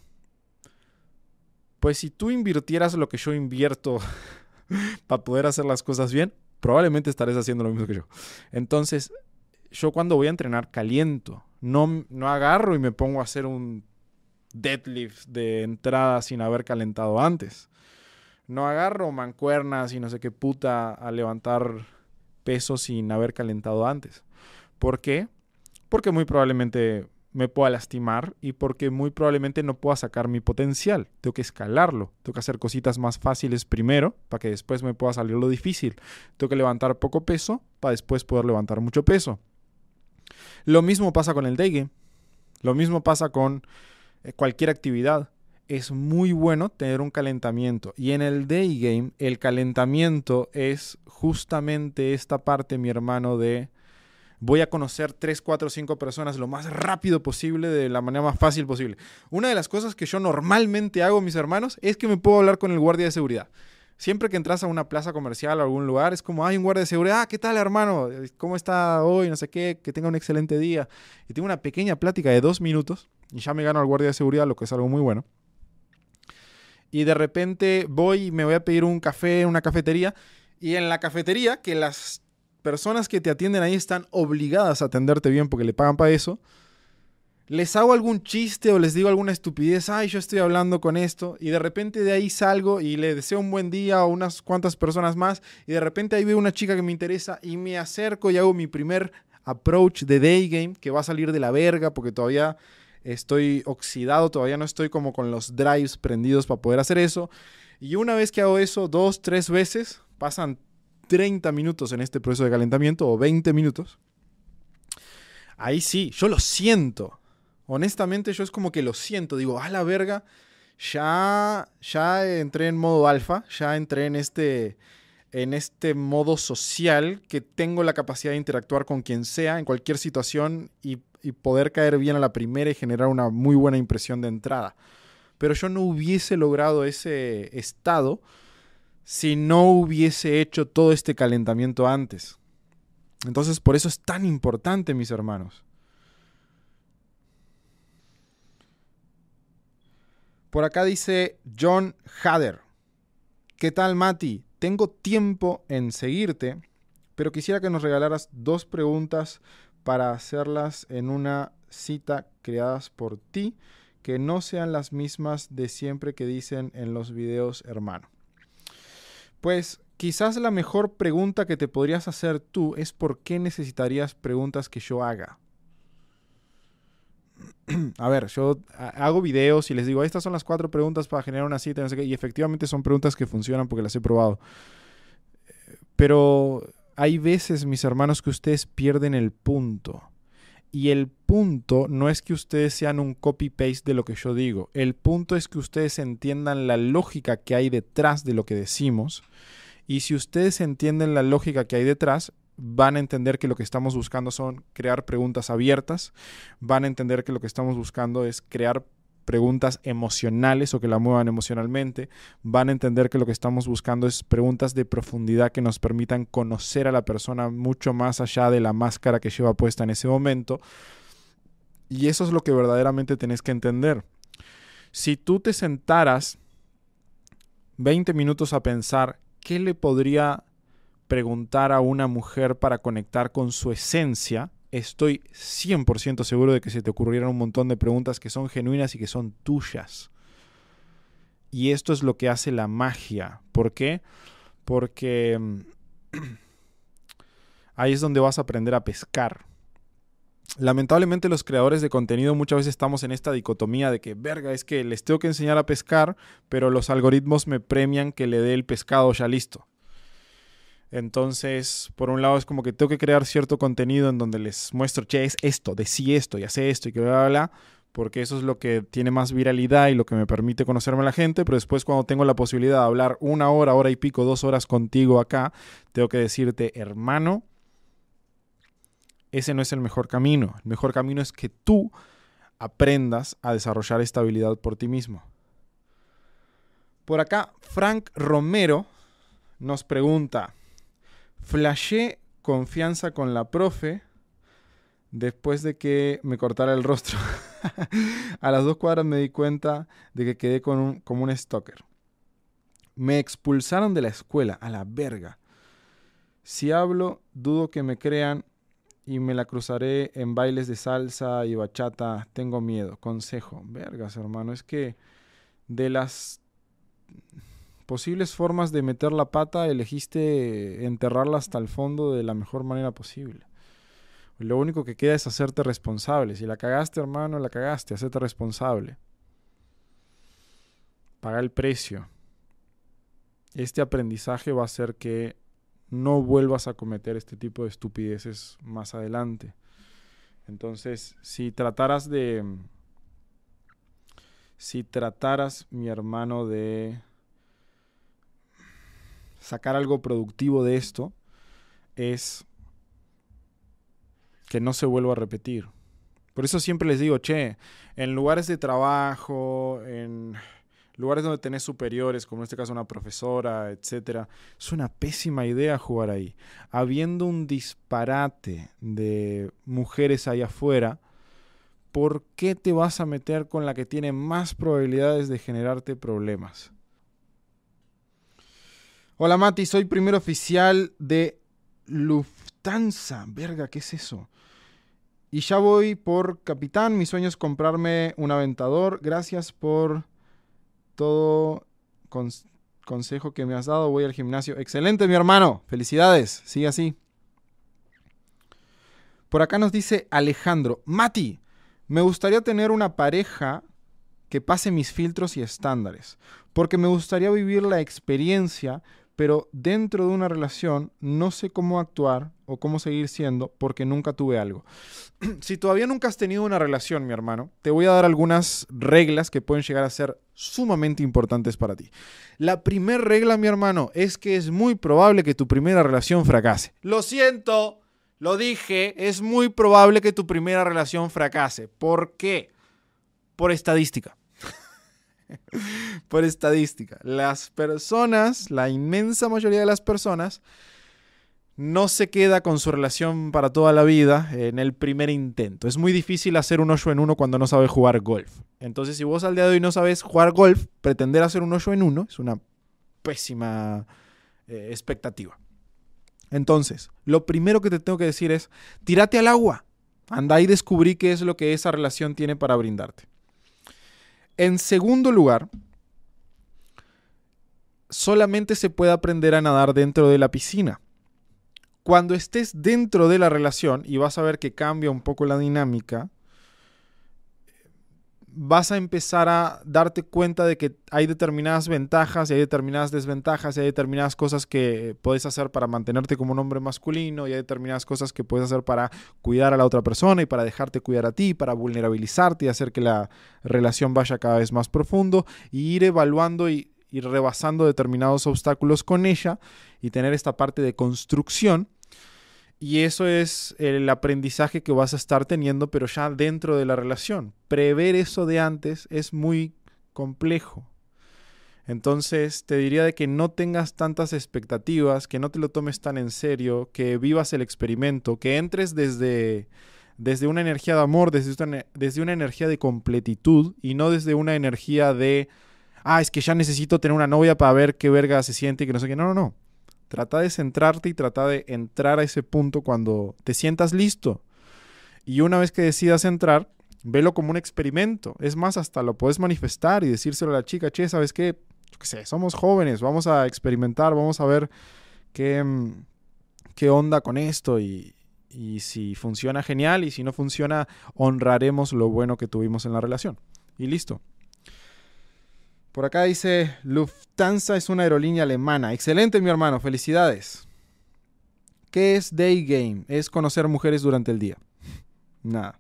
pues si tú invirtieras lo que yo invierto para poder hacer las cosas bien, probablemente estarás haciendo lo mismo que yo. Entonces, yo cuando voy a entrenar caliento. No, no agarro y me pongo a hacer un deadlift de entrada sin haber calentado antes. No agarro mancuernas y no sé qué puta a levantar peso sin haber calentado antes. ¿Por qué? Porque muy probablemente me pueda lastimar y porque muy probablemente no pueda sacar mi potencial. Tengo que escalarlo. Tengo que hacer cositas más fáciles primero para que después me pueda salir lo difícil. Tengo que levantar poco peso para después poder levantar mucho peso. Lo mismo pasa con el day game. Lo mismo pasa con eh, cualquier actividad. Es muy bueno tener un calentamiento. Y en el day game, el calentamiento es justamente esta parte, mi hermano, de voy a conocer tres, cuatro, cinco personas lo más rápido posible, de la manera más fácil posible. Una de las cosas que yo normalmente hago, mis hermanos, es que me puedo hablar con el guardia de seguridad. Siempre que entras a una plaza comercial o a algún lugar, es como, hay un guardia de seguridad, ah, ¿qué tal, hermano? ¿Cómo está hoy? No sé qué, que tenga un excelente día. Y tengo una pequeña plática de dos minutos y ya me gano al guardia de seguridad, lo que es algo muy bueno. Y de repente voy y me voy a pedir un café en una cafetería, y en la cafetería, que las personas que te atienden ahí están obligadas a atenderte bien porque le pagan para eso, les hago algún chiste o les digo alguna estupidez, ay, yo estoy hablando con esto, y de repente de ahí salgo y le deseo un buen día a unas cuantas personas más, y de repente ahí veo una chica que me interesa y me acerco y hago mi primer approach de day game, que va a salir de la verga porque todavía estoy oxidado, todavía no estoy como con los drives prendidos para poder hacer eso. Y una vez que hago eso, dos, tres veces, pasan treinta minutos en este proceso de calentamiento o veinte minutos. Ahí sí, yo lo siento. Honestamente, yo es como que lo siento. Digo, a la verga, ya, ya entré en modo alfa, ya entré en este, en este modo social que tengo la capacidad de interactuar con quien sea en cualquier situación y, y poder caer bien a la primera y generar una muy buena impresión de entrada. Pero yo no hubiese logrado ese estado si no hubiese hecho todo este calentamiento antes. Entonces, por eso es tan importante, mis hermanos. Por acá dice John Hader. ¿Qué tal, Mati? Tengo tiempo en seguirte, pero quisiera que nos regalaras dos preguntas para hacerlas en una cita creadas por ti, que no sean las mismas de siempre que dicen en los videos, hermano. Pues quizás la mejor pregunta que te podrías hacer tú es ¿por qué necesitarías preguntas que yo haga? A ver, yo hago videos y les digo, estas son las cuatro preguntas para generar una cita, no sé qué, y efectivamente son preguntas que funcionan porque las he probado. Pero hay veces, mis hermanos, que ustedes pierden el punto. Y el punto no es que ustedes sean un copy-paste de lo que yo digo. El punto es que ustedes entiendan la lógica que hay detrás de lo que decimos. Y si ustedes entienden la lógica que hay detrás, van a entender que lo que estamos buscando son crear preguntas abiertas. Van a entender que lo que estamos buscando es crear preguntas emocionales o que la muevan emocionalmente. Van a entender que lo que estamos buscando es preguntas de profundidad que nos permitan conocer a la persona mucho más allá de la máscara que lleva puesta en ese momento. Y eso es lo que verdaderamente tenés que entender. Si tú te sentaras veinte minutos a pensar qué le podría preguntar a una mujer para conectar con su esencia, estoy cien por ciento seguro de que se te ocurrieran un montón de preguntas que son genuinas y que son tuyas. Y esto es lo que hace la magia. ¿Por qué? Porque ahí es donde vas a aprender a pescar. Lamentablemente los creadores de contenido muchas veces estamos en esta dicotomía de que, verga, es que les tengo que enseñar a pescar, pero los algoritmos me premian que le dé el pescado ya listo. Entonces, por un lado es como que tengo que crear cierto contenido en donde les muestro, che, es esto, decí esto y hace esto y que bla, bla, bla, porque eso es lo que tiene más viralidad y lo que me permite conocerme a la gente, pero después cuando tengo la posibilidad de hablar una hora, hora y pico, dos horas contigo acá, tengo que decirte, hermano, ese no es el mejor camino. El mejor camino es que tú aprendas a desarrollar esta habilidad por ti mismo. Por acá, Frank Romero nos pregunta, flashé confianza con la profe después de que me cortara el rostro. A las dos cuadras me di cuenta de que quedé con un, como un stalker. Me expulsaron de la escuela, a la verga. Si hablo, dudo que me crean y me la cruzaré en bailes de salsa y bachata. Tengo miedo. Consejo. Vergas, hermano. Es que de las posibles formas de meter la pata, elegiste enterrarla hasta el fondo de la mejor manera posible. Lo único que queda es hacerte responsable. Si la cagaste, hermano, la cagaste. Hacerte responsable. Paga el precio. Este aprendizaje va a hacer que no vuelvas a cometer este tipo de estupideces más adelante. Entonces, si trataras de... Si trataras, mi hermano, de sacar algo productivo de esto, es que no se vuelva a repetir. Por eso siempre les digo, che, en lugares de trabajo, en lugares donde tenés superiores, como en este caso una profesora, etcétera, es una pésima idea jugar ahí. Habiendo un disparate de mujeres allá afuera, ¿por qué te vas a meter con la que tiene más probabilidades de generarte problemas? Hola Mati, soy primer oficial de Lufthansa. Verga, ¿qué es eso? Y ya voy por capitán. Mi sueño es comprarme un aventador. Gracias por todo cons- consejo que me has dado. Voy al gimnasio. Excelente, mi hermano. Felicidades. Sigue así. Por acá nos dice Alejandro. Mati, me gustaría tener una pareja que pase mis filtros y estándares. Porque me gustaría vivir la experiencia, pero dentro de una relación no sé cómo actuar o cómo seguir siendo porque nunca tuve algo. Si todavía nunca has tenido una relación, mi hermano, te voy a dar algunas reglas que pueden llegar a ser sumamente importantes para ti. La primera regla, mi hermano, es que es muy probable que tu primera relación fracase. Lo siento, lo dije, es muy probable que tu primera relación fracase. ¿Por qué? Por estadística. Por estadística. Las personas, la inmensa mayoría de las personas, no se queda con su relación para toda la vida en el primer intento. Es muy difícil hacer un ocho en uno cuando no sabes jugar golf. Entonces, si vos al día de hoy no sabes jugar golf, pretender hacer un ocho en uno es una pésima eh, expectativa. Entonces, lo primero que te tengo que decir es, tírate al agua. Anda y descubrí qué es lo que esa relación tiene para brindarte. En segundo lugar, solamente se puede aprender a nadar dentro de la piscina. Cuando estés dentro de la relación y vas a ver que cambia un poco la dinámica, vas a empezar a darte cuenta de que hay determinadas ventajas y hay determinadas desventajas y hay determinadas cosas que puedes hacer para mantenerte como un hombre masculino y hay determinadas cosas que puedes hacer para cuidar a la otra persona y para dejarte cuidar a ti, para vulnerabilizarte y hacer que la relación vaya cada vez más profundo y ir evaluando y ir rebasando determinados obstáculos con ella y tener esta parte de construcción. Y eso es el aprendizaje que vas a estar teniendo, pero ya dentro de la relación. Prever eso de antes es muy complejo. Entonces te diría de que no tengas tantas expectativas, que no te lo tomes tan en serio, que vivas el experimento, que entres desde, desde una energía de amor, desde una, desde una energía de completitud y no desde una energía de, ah, es que ya necesito tener una novia para ver qué verga se siente y que no sé qué. No, no, no. Trata de centrarte y trata de entrar a ese punto cuando te sientas listo. Y una vez que decidas entrar, velo como un experimento. Es más, hasta lo puedes manifestar y decírselo a la chica, che, ¿sabes qué? Yo qué sé, somos jóvenes, vamos a experimentar, vamos a ver qué, qué onda con esto y, y si funciona, genial, y si no funciona, honraremos lo bueno que tuvimos en la relación. Y listo. Por acá dice, Lufthansa es una aerolínea alemana. Excelente, mi hermano, felicidades. ¿Qué es day game? Es conocer mujeres durante el día. Nada.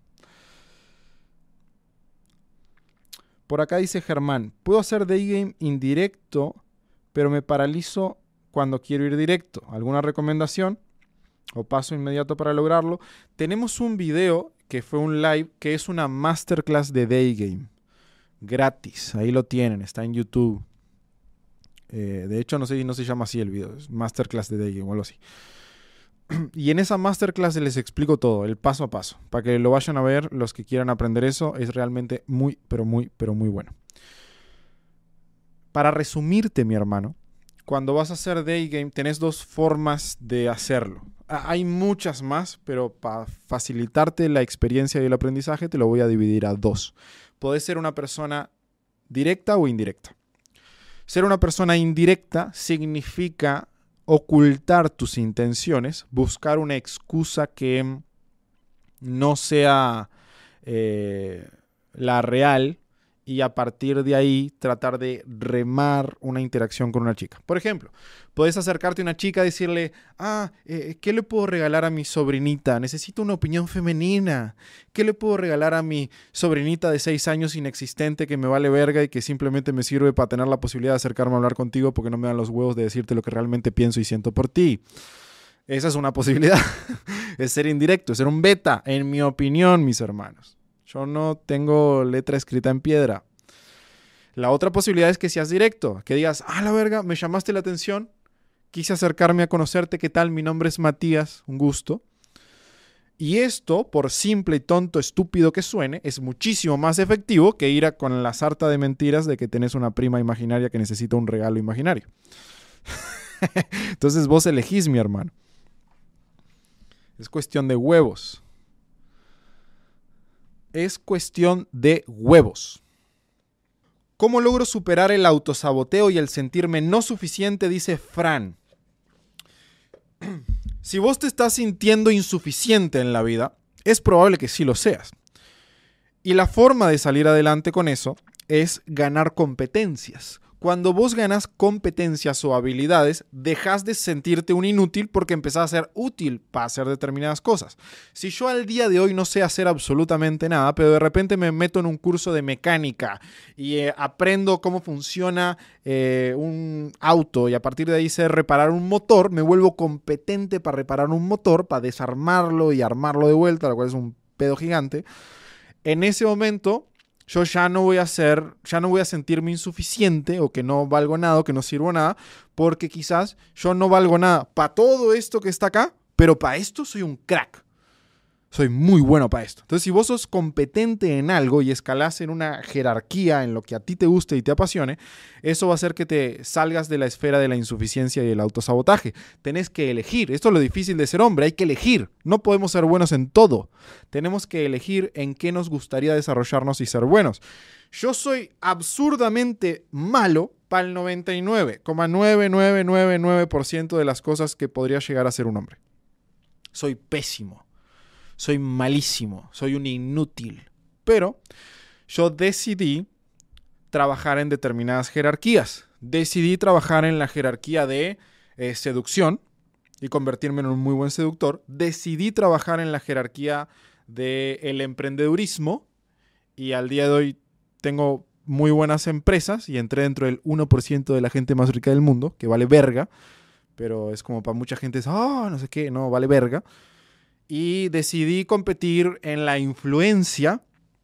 Por acá dice Germán, puedo hacer day game indirecto, pero me paralizo cuando quiero ir directo. ¿Alguna recomendación? O paso inmediato para lograrlo. Tenemos un video que fue un live que es una masterclass de day game. Gratis, ahí lo tienen, está en YouTube. Eh, de hecho, no sé si no se llama así el video, es masterclass de day game o algo así. Y en esa masterclass les explico todo, el paso a paso, para que lo vayan a ver los que quieran aprender eso. Es realmente muy, pero muy, pero muy bueno. Para resumirte, mi hermano, cuando vas a hacer day game, tenés dos formas de hacerlo. Hay muchas más, pero para facilitarte la experiencia y el aprendizaje, te lo voy a dividir a dos. Podés ser una persona directa o indirecta. Ser una persona indirecta significa ocultar tus intenciones, buscar una excusa que no sea eh, la real y a partir de ahí tratar de remar una interacción con una chica. Por ejemplo, puedes acercarte a una chica y decirle, ah, eh, ¿qué le puedo regalar a mi sobrinita? Necesito una opinión femenina. ¿Qué le puedo regalar a mi sobrinita de seis años inexistente que me vale verga y que simplemente me sirve para tener la posibilidad de acercarme a hablar contigo porque no me dan los huevos de decirte lo que realmente pienso y siento por ti? Esa es una posibilidad. Es ser indirecto, es ser un beta, en mi opinión, mis hermanos. Yo no tengo letra escrita en piedra. La otra posibilidad es que seas directo, que digas, ah, la verga, me llamaste la atención, quise acercarme a conocerte, ¿qué tal? Mi nombre es Matías, un gusto. Y esto, por simple y tonto, estúpido que suene, es muchísimo más efectivo que ir a con la sarta de mentiras de que tenés una prima imaginaria que necesita un regalo imaginario. Entonces vos elegís, mi hermano. Es cuestión de huevos. Es cuestión de huevos. ¿Cómo logro superar el autosaboteo y el sentirme no suficiente? Dice Fran. Si vos te estás sintiendo insuficiente en la vida, es probable que sí lo seas. Y la forma de salir adelante con eso es ganar competencias. Cuando vos ganas competencias o habilidades, dejas de sentirte un inútil porque empezás a ser útil para hacer determinadas cosas. Si yo al día de hoy no sé hacer absolutamente nada, pero de repente me meto en un curso de mecánica y eh, aprendo cómo funciona eh, un auto y a partir de ahí sé reparar un motor, me vuelvo competente para reparar un motor, para desarmarlo y armarlo de vuelta, lo cual es un pedo gigante. En ese momento yo ya no voy a ser, ya no voy a sentirme insuficiente o que no valgo nada o que no sirvo nada, porque quizás yo no valgo nada para todo esto que está acá, pero para esto soy un crack. Soy muy bueno para esto. Entonces, si vos sos competente en algo y escalás en una jerarquía en lo que a ti te guste y te apasione, eso va a hacer que te salgas de la esfera de la insuficiencia y el autosabotaje. Tenés que elegir. Esto es lo difícil de ser hombre. Hay que elegir. No podemos ser buenos en todo. Tenemos que elegir en qué nos gustaría desarrollarnos y ser buenos. Yo soy absurdamente malo para el noventa y nueve coma nueve nueve nueve nueve por ciento de las cosas que podría llegar a ser un hombre. Soy pésimo. Soy malísimo, soy un inútil. Pero yo decidí trabajar en determinadas jerarquías. Decidí trabajar en la jerarquía de eh, seducción y convertirme en un muy buen seductor. Decidí trabajar en la jerarquía del emprendedurismo y al día de hoy tengo muy buenas empresas y entré dentro del uno por ciento de la gente más rica del mundo, que vale verga, pero es como para mucha gente es, ah, oh, no sé qué, no, vale verga. Y decidí competir en la influencia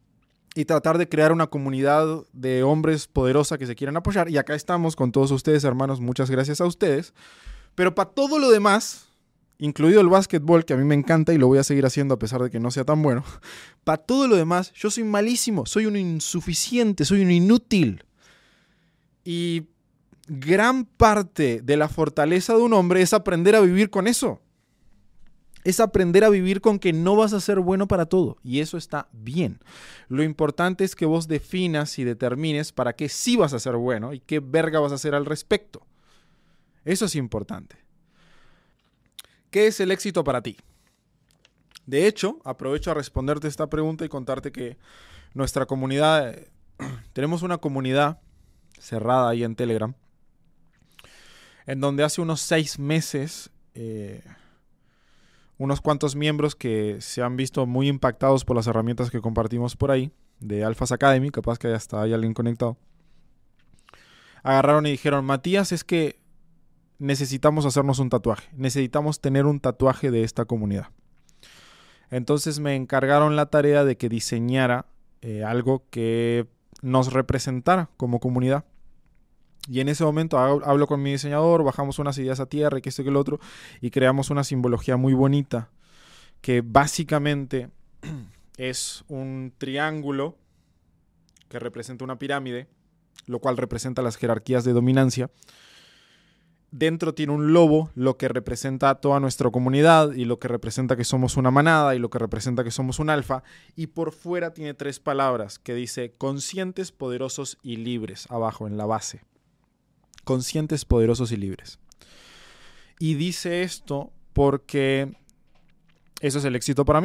y tratar de crear una comunidad de hombres poderosa que se quieran apoyar. Y acá estamos con todos ustedes, hermanos. Muchas gracias a ustedes. Pero para todo lo demás, incluido el básquetbol, que a mí me encanta y lo voy a seguir haciendo a pesar de que no sea tan bueno, para todo lo demás yo soy malísimo, soy un insuficiente, soy un inútil. Y gran parte de la fortaleza de un hombre es aprender a vivir con eso. Es aprender a vivir con que no vas a ser bueno para todo. Y eso está bien. Lo importante es que vos definas y determines para qué sí vas a ser bueno y qué verga vas a hacer al respecto. Eso es importante. ¿Qué es el éxito para ti? De hecho, aprovecho a responderte esta pregunta y contarte que nuestra comunidad, tenemos una comunidad cerrada ahí en Telegram, en donde hace unos seis meses... Eh, unos cuantos miembros que se han visto muy impactados por las herramientas que compartimos por ahí, de Alphas Academy, capaz que hasta hay alguien conectado, agarraron y dijeron, Matías, es que necesitamos hacernos un tatuaje, necesitamos tener un tatuaje de esta comunidad. Entonces me encargaron la tarea de que diseñara eh, algo que nos representara como comunidad. Y en ese momento hablo con mi diseñador, bajamos unas ideas a tierra y que esto y que lo otro, y creamos una simbología muy bonita que básicamente es un triángulo que representa una pirámide, lo cual representa las jerarquías de dominancia. Dentro tiene un lobo, lo que representa a toda nuestra comunidad y lo que representa que somos una manada y lo que representa que somos un alfa. Y por fuera tiene tres palabras que dice conscientes, poderosos y libres, abajo en la base. Conscientes, poderosos y libres. Y dice esto porque eso es el éxito para mí.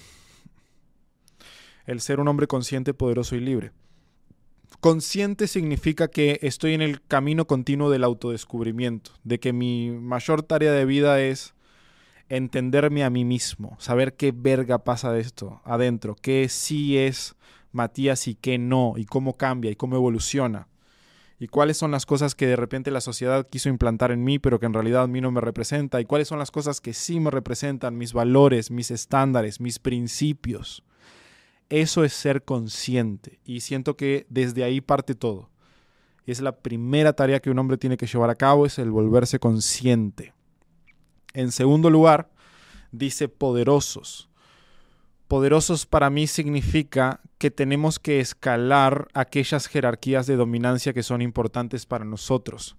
El ser un hombre consciente, poderoso y libre. Consciente significa que estoy en el camino continuo del autodescubrimiento, de que mi mayor tarea de vida es entenderme a mí mismo, saber qué verga pasa de esto adentro, qué sí es Matías y qué no, y cómo cambia y cómo evoluciona. Y cuáles son las cosas que de repente la sociedad quiso implantar en mí, pero que en realidad a mí no me representa. Y cuáles son las cosas que sí me representan, mis valores, mis estándares, mis principios. Eso es ser consciente. Y siento que desde ahí parte todo. Y es la primera tarea que un hombre tiene que llevar a cabo, es el volverse consciente. En segundo lugar, dice poderosos. Poderosos para mí significa que tenemos que escalar aquellas jerarquías de dominancia que son importantes para nosotros.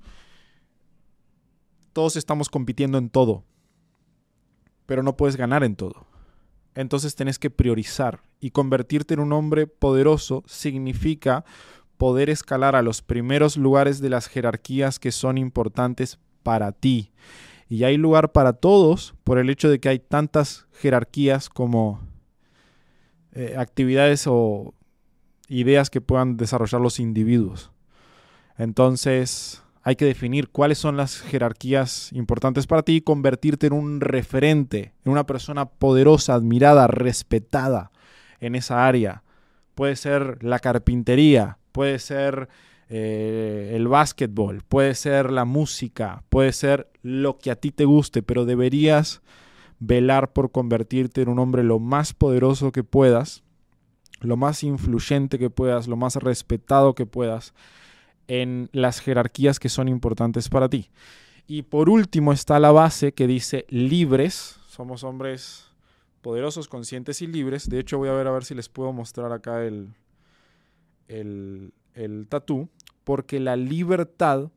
Todos estamos compitiendo en todo, pero no puedes ganar en todo. Entonces tenés que priorizar y convertirte en un hombre poderoso significa poder escalar a los primeros lugares de las jerarquías que son importantes para ti. Y hay lugar para todos por el hecho de que hay tantas jerarquías como Eh, actividades o ideas que puedan desarrollar los individuos. Entonces hay que definir cuáles son las jerarquías importantes para ti y convertirte en un referente, en una persona poderosa, admirada, respetada en esa área. Puede ser la carpintería, puede ser eh, el básquetbol, puede ser la música, puede ser lo que a ti te guste, pero deberías velar por convertirte en un hombre lo más poderoso que puedas, lo más influyente que puedas, lo más respetado que puedas en las jerarquías que son importantes para ti. Y por último está la base que dice libres. Somos hombres poderosos, conscientes y libres. De hecho voy a ver a ver si les puedo mostrar acá el, el, el tatú, porque la libertad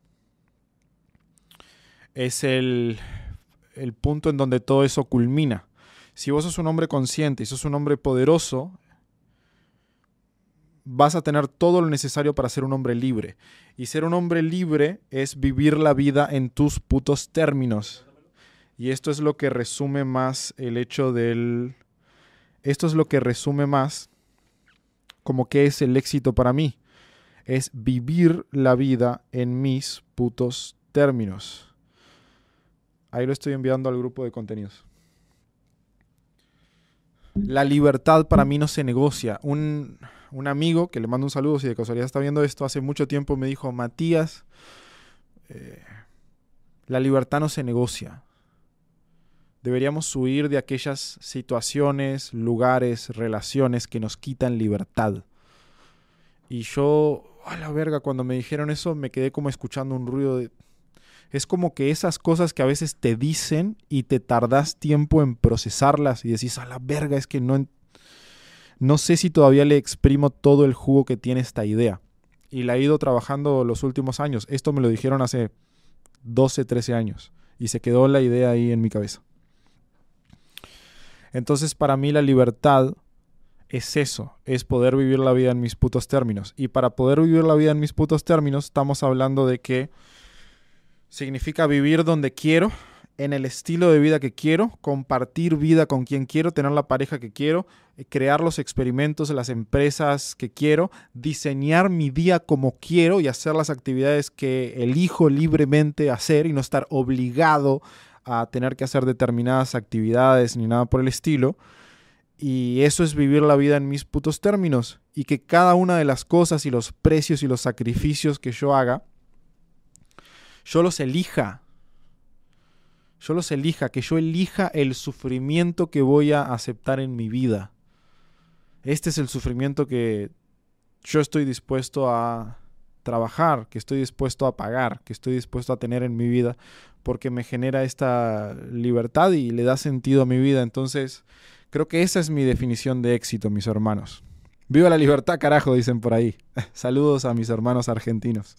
es el... el punto en donde todo eso culmina. Si vos sos un hombre consciente y sos un hombre poderoso, vas a tener todo lo necesario para ser un hombre libre. Y ser un hombre libre es vivir la vida en tus putos términos. Y esto es lo que resume más el hecho del... Esto es lo que resume más como que es el éxito para mí. Es vivir la vida en mis putos términos. Ahí lo estoy enviando al grupo de contenidos. La libertad para mí no se negocia. Un, un amigo, que le mando un saludo si de casualidad está viendo esto, hace mucho tiempo me dijo, Matías, eh, la libertad no se negocia. Deberíamos huir de aquellas situaciones, lugares, relaciones que nos quitan libertad. Y yo, a la verga, cuando me dijeron eso, me quedé como escuchando un ruido de... Es como que esas cosas que a veces te dicen y te tardas tiempo en procesarlas y decís, a la verga, es que no, no sé si todavía le exprimo todo el jugo que tiene esta idea. Y la he ido trabajando los últimos años. Esto me lo dijeron hace doce, trece años y se quedó la idea ahí en mi cabeza. Entonces, para mí la libertad es eso, es poder vivir la vida en mis putos términos. Y para poder vivir la vida en mis putos términos, estamos hablando de que significa vivir donde quiero, en el estilo de vida que quiero, compartir vida con quien quiero, tener la pareja que quiero, crear los experimentos, las empresas que quiero, diseñar mi día como quiero y hacer las actividades que elijo libremente hacer y no estar obligado a tener que hacer determinadas actividades ni nada por el estilo. Y eso es vivir la vida en mis putos términos. Y que cada una de las cosas y los precios y los sacrificios que yo haga, yo los elija. Yo los elija, que yo elija el sufrimiento que voy a aceptar en mi vida. Este es el sufrimiento que yo estoy dispuesto a trabajar, que estoy dispuesto a pagar, que estoy dispuesto a tener en mi vida, porque me genera esta libertad y le da sentido a mi vida. Entonces, creo que esa es mi definición de éxito, mis hermanos. ¡Viva la libertad, carajo!, dicen por ahí. Saludos a mis hermanos argentinos.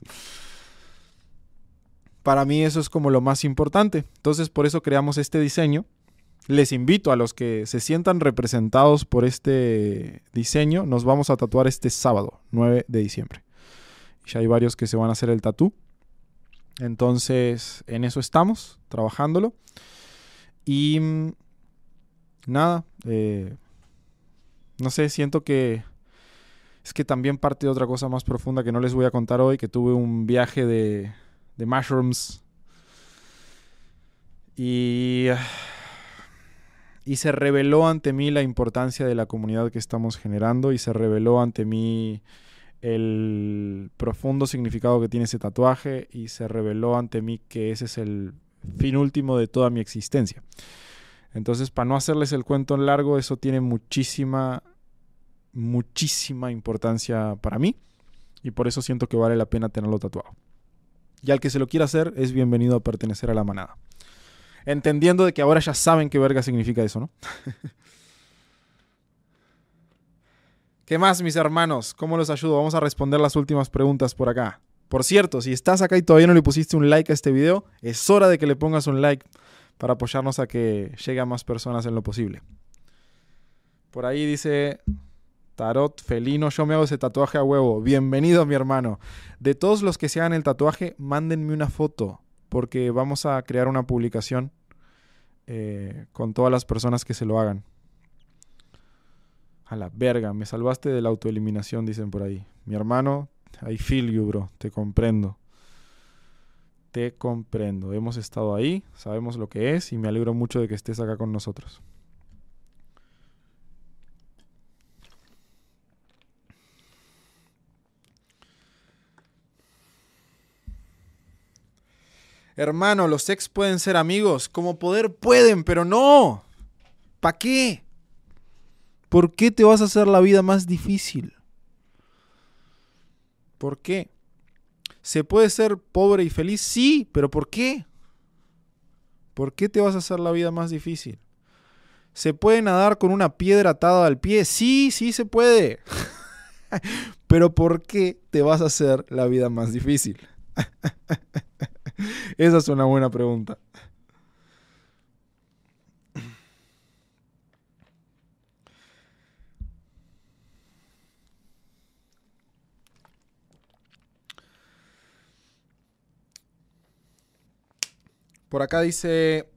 Para mí eso es como lo más importante. Entonces, por eso creamos este diseño. Les invito a los que se sientan representados por este diseño. Nos vamos a tatuar este sábado, nueve de diciembre. Ya hay varios que se van a hacer el tatú. Entonces, en eso estamos, trabajándolo. Y nada, eh, no sé, siento que es que también parte de otra cosa más profunda que no les voy a contar hoy, que tuve un viaje de... de mushrooms y, y se reveló ante mí la importancia de la comunidad que estamos generando y se reveló ante mí el profundo significado que tiene ese tatuaje y se reveló ante mí que ese es el fin último de toda mi existencia. Entonces, para no hacerles el cuento en largo, eso tiene muchísima, muchísima importancia para mí y por eso siento que vale la pena tenerlo tatuado. Y al que se lo quiera hacer es bienvenido a pertenecer a la manada. Entendiendo de que ahora ya saben qué verga significa eso, ¿no? ¿Qué más, mis hermanos? ¿Cómo los ayudo? Vamos a responder las últimas preguntas por acá. Por cierto, si estás acá y todavía no le pusiste un like a este video, es hora de que le pongas un like para apoyarnos a que llegue a más personas en lo posible. Por ahí dice... Tarot felino, yo me hago ese tatuaje a huevo. Bienvenido, mi hermano. De todos los que se hagan el tatuaje, mándenme una foto, porque vamos a crear una publicación eh, con todas las personas que se lo hagan. A la verga, me salvaste de la autoeliminación, dicen por ahí. Mi hermano, I feel you, bro. Te comprendo. Te comprendo. Hemos estado ahí, sabemos lo que es y me alegro mucho de que estés acá con nosotros. Hermano, los ex pueden ser amigos. Como poder pueden, pero no. ¿Para qué? ¿Por qué te vas a hacer la vida más difícil? ¿Por qué? ¿Se puede ser pobre y feliz? Sí, pero ¿por qué? ¿Por qué te vas a hacer la vida más difícil? ¿Se puede nadar con una piedra atada al pie? Sí, sí se puede. Pero ¿por qué te vas a hacer la vida más difícil? Esa es una buena pregunta. Por acá dice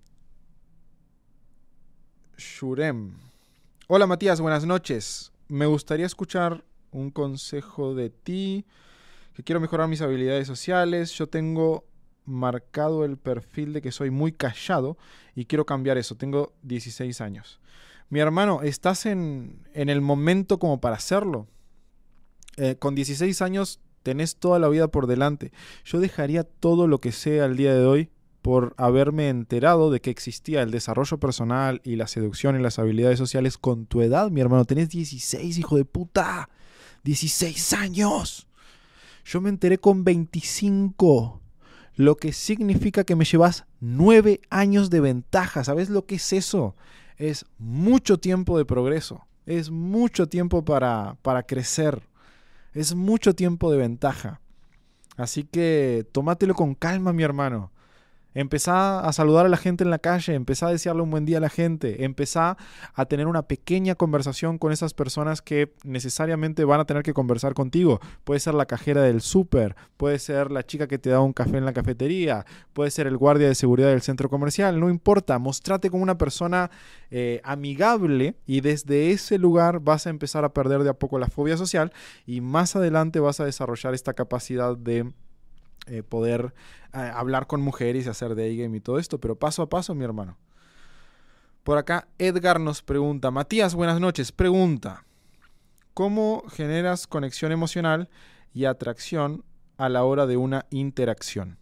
Shurem. Hola Matías, buenas noches. Me gustaría escuchar un consejo de ti, que quiero mejorar mis habilidades sociales. Yo tengo marcado el perfil de que soy muy callado y quiero cambiar eso. Tengo dieciséis años. Mi hermano, estás en, en el momento como para hacerlo. Eh, con dieciséis años tenés toda la vida por delante. Yo dejaría todo lo que sé al día de hoy por haberme enterado de que existía el desarrollo personal y la seducción y las habilidades sociales con tu edad, mi hermano. Tenés dieciséis, hijo de puta. dieciséis años. Yo me enteré con veinticinco. lo que significa que me llevas nueve años de ventaja. ¿Sabes lo que es eso? Es mucho tiempo de progreso, es mucho tiempo para, para crecer, es mucho tiempo de ventaja. Así que tómatelo con calma, mi hermano. Empezá a saludar a la gente en la calle, empezá a desearle un buen día a la gente, empezá a tener una pequeña conversación con esas personas que necesariamente van a tener que conversar contigo. Puede ser la cajera del súper, puede ser la chica que te da un café en la cafetería, puede ser el guardia de seguridad del centro comercial, no importa, mostrate como una persona eh, amigable y desde ese lugar vas a empezar a perder de a poco la fobia social y más adelante vas a desarrollar esta capacidad de Eh, poder eh, hablar con mujeres y hacer dating y todo esto, pero paso a paso, mi hermano. Por acá Edgar nos pregunta, Matías, buenas noches, pregunta, ¿cómo generas conexión emocional y atracción a la hora de una interacción?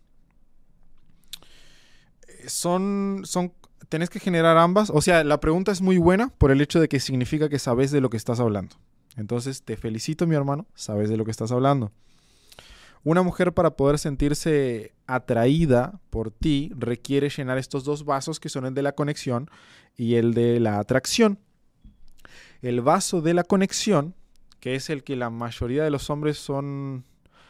Eh, son, son, tenés que generar ambas, o sea, la pregunta es muy buena por el hecho de que significa que sabes de lo que estás hablando. Entonces, te felicito, mi hermano, sabes de lo que estás hablando. Una mujer para poder sentirse atraída por ti requiere llenar estos dos vasos que son el de la conexión y el de la atracción. El vaso de la conexión, que es el que la mayoría de los hombres son,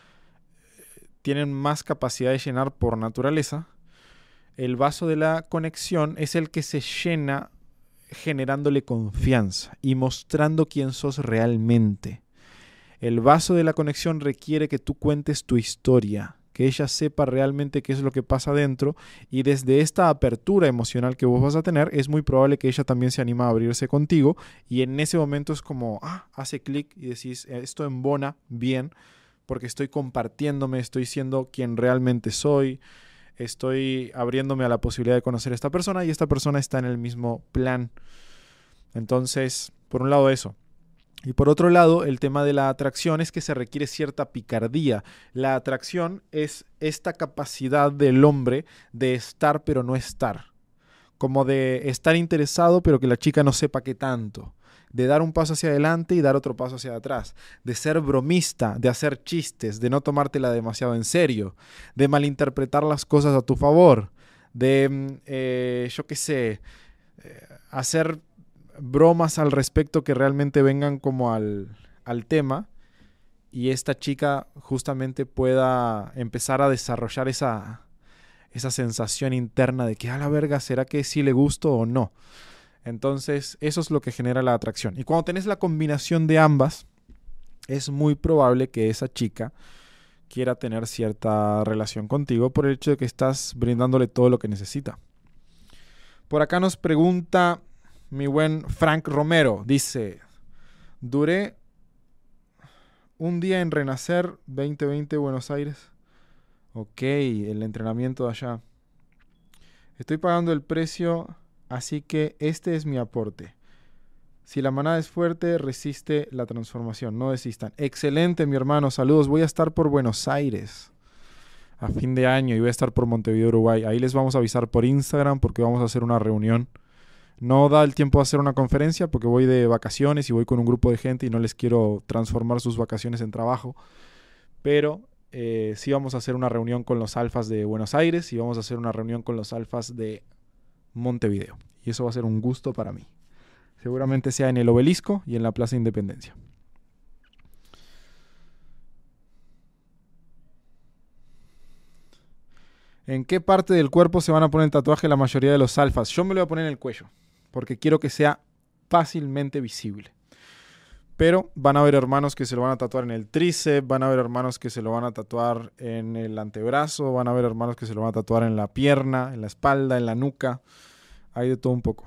tienen más capacidad de llenar por naturaleza, el vaso de la conexión es el que se llena generándole confianza y mostrando quién sos realmente. El vaso de la conexión requiere que tú cuentes tu historia, que ella sepa realmente qué es lo que pasa dentro y desde esta apertura emocional que vos vas a tener es muy probable que ella también se anima a abrirse contigo y en ese momento es como, ah, hace clic y decís, esto embona bien porque estoy compartiéndome, estoy siendo quien realmente soy, estoy abriéndome a la posibilidad de conocer a esta persona y esta persona está en el mismo plan. Entonces, por un lado eso. Y por otro lado, el tema de la atracción es que se requiere cierta picardía. La atracción es esta capacidad del hombre de estar pero no estar. Como de estar interesado pero que la chica no sepa qué tanto. De dar un paso hacia adelante y dar otro paso hacia atrás. De ser bromista, de hacer chistes, de no tomártela demasiado en serio. De malinterpretar las cosas a tu favor. De, eh, yo qué sé, eh, hacer bromas al respecto que realmente vengan como al, al tema y esta chica justamente pueda empezar a desarrollar esa, esa sensación interna de que a la verga, ¿será que sí le gusto o no? Entonces eso es lo que genera la atracción y cuando tenés la combinación de ambas es muy probable que esa chica quiera tener cierta relación contigo por el hecho de que estás brindándole todo lo que necesita. Por acá nos pregunta mi buen Frank Romero, dice, duré un día en Renacer veinte veinte Buenos Aires. Ok, el entrenamiento de allá. Estoy pagando el precio, así que este es mi aporte. Si la manada es fuerte, resiste la transformación, no desistan. Excelente, mi hermano, saludos. Voy a estar por Buenos Aires a fin de año y voy a estar por Montevideo, Uruguay. Ahí les vamos a avisar por Instagram porque vamos a hacer una reunión. No da el tiempo de hacer una conferencia porque voy de vacaciones y voy con un grupo de gente y no les quiero transformar sus vacaciones en trabajo. Pero eh, sí vamos a hacer una reunión con los alfas de Buenos Aires y vamos a hacer una reunión con los alfas de Montevideo. Y eso va a ser un gusto para mí. Seguramente sea en el Obelisco y en la Plaza Independencia. ¿En qué parte del cuerpo se van a poner el tatuaje la mayoría de los alfas? Yo me lo voy a poner en el cuello, porque quiero que sea fácilmente visible. Pero van a haber hermanos que se lo van a tatuar en el tríceps, van a haber hermanos que se lo van a tatuar en el antebrazo, van a haber hermanos que se lo van a tatuar en la pierna, en la espalda, en la nuca. Hay de todo un poco.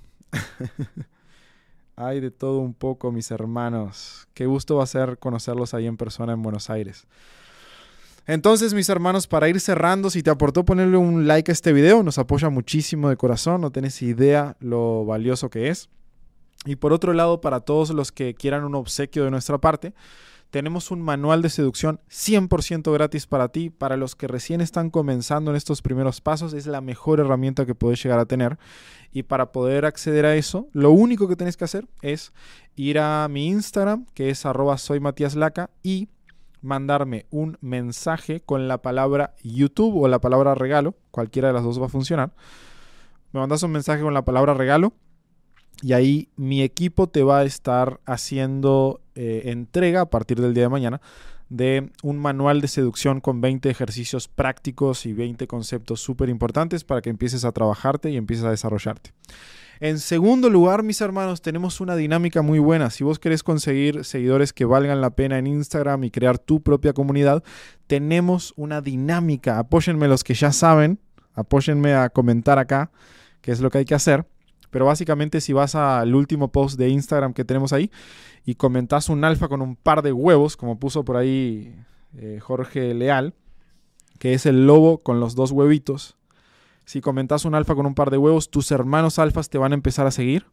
Hay de todo un poco, mis hermanos. Qué gusto va a ser conocerlos ahí en persona en Buenos Aires. Entonces, mis hermanos, para ir cerrando, si te aportó ponerle un like a este video, nos apoya muchísimo de corazón, no tenés idea lo valioso que es. Y por otro lado, para todos los que quieran un obsequio de nuestra parte, tenemos un manual de seducción cien por ciento gratis para ti. Para los que recién están comenzando en estos primeros pasos, es la mejor herramienta que podés llegar a tener. Y para poder acceder a eso, lo único que tenés que hacer es ir a mi Instagram, que es arroba soy Matías Laca, y mandarme un mensaje con la palabra YouTube o la palabra regalo. Cualquiera de las dos va a funcionar. Me mandas un mensaje con la palabra regalo y ahí mi equipo te va a estar haciendo eh, entrega a partir del día de mañana de un manual de seducción con veinte ejercicios prácticos y veinte conceptos súper importantes para que empieces a trabajarte y empieces a desarrollarte. En segundo lugar, mis hermanos, tenemos una dinámica muy buena. Si vos querés conseguir seguidores que valgan la pena en Instagram y crear tu propia comunidad, tenemos una dinámica. Apóyenme los que ya saben, apóyenme a comentar acá qué es lo que hay que hacer. Pero básicamente si vas al último post de Instagram que tenemos ahí y comentás un alfa con un par de huevos, como puso por ahí eh, Jorge Leal, que es el lobo con los dos huevitos. Si comentas un alfa con un par de huevos, tus hermanos alfas te van a empezar a seguir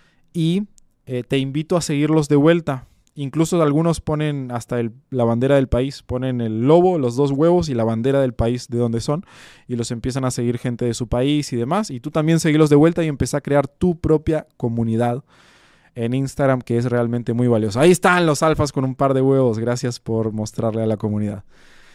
y eh, te invito a seguirlos de vuelta. Incluso algunos ponen hasta el, la bandera del país, ponen el lobo, los dos huevos y la bandera del país de donde son y los empiezan a seguir gente de su país y demás. Y tú también seguilos de vuelta y empieza a crear tu propia comunidad en Instagram, que es realmente muy valioso. Ahí están los alfas con un par de huevos. Gracias por mostrarle a la comunidad.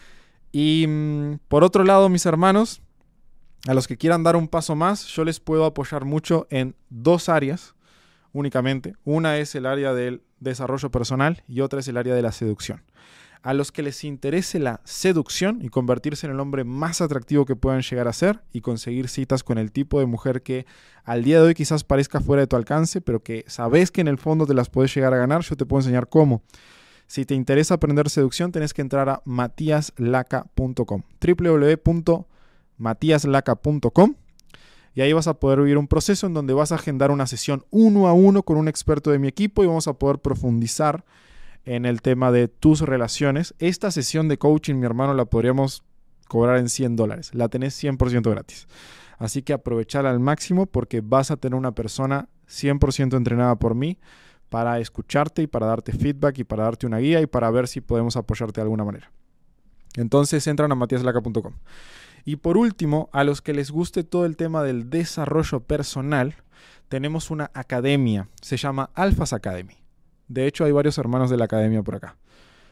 Y mmm, por otro lado, mis hermanos, a los que quieran dar un paso más, yo les puedo apoyar mucho en dos áreas únicamente. Una es el área del desarrollo personal y otra es el área de la seducción. A los que les interese la seducción y convertirse en el hombre más atractivo que puedan llegar a ser y conseguir citas con el tipo de mujer que al día de hoy quizás parezca fuera de tu alcance, pero que sabes que en el fondo te las puedes llegar a ganar, yo te puedo enseñar cómo. Si te interesa aprender seducción, tenés que entrar a matias laca punto com, doble u doble u doble u punto matias laca punto com. Y ahí vas a poder vivir un proceso en donde vas a agendar una sesión uno a uno con un experto de mi equipo y vamos a poder profundizar en el tema de tus relaciones. Esta sesión de coaching, mi hermano, la podríamos cobrar en cien dólares. La tenés cien por ciento gratis. Así que aprovechala al máximo porque vas a tener una persona cien por ciento entrenada por mí para escucharte y para darte feedback y para darte una guía y para ver si podemos apoyarte de alguna manera. Entonces entran a matias laca punto com. Y por último, a los que les guste todo el tema del desarrollo personal, tenemos una academia. Se llama Alphas Academy. De hecho, hay varios hermanos de la academia por acá.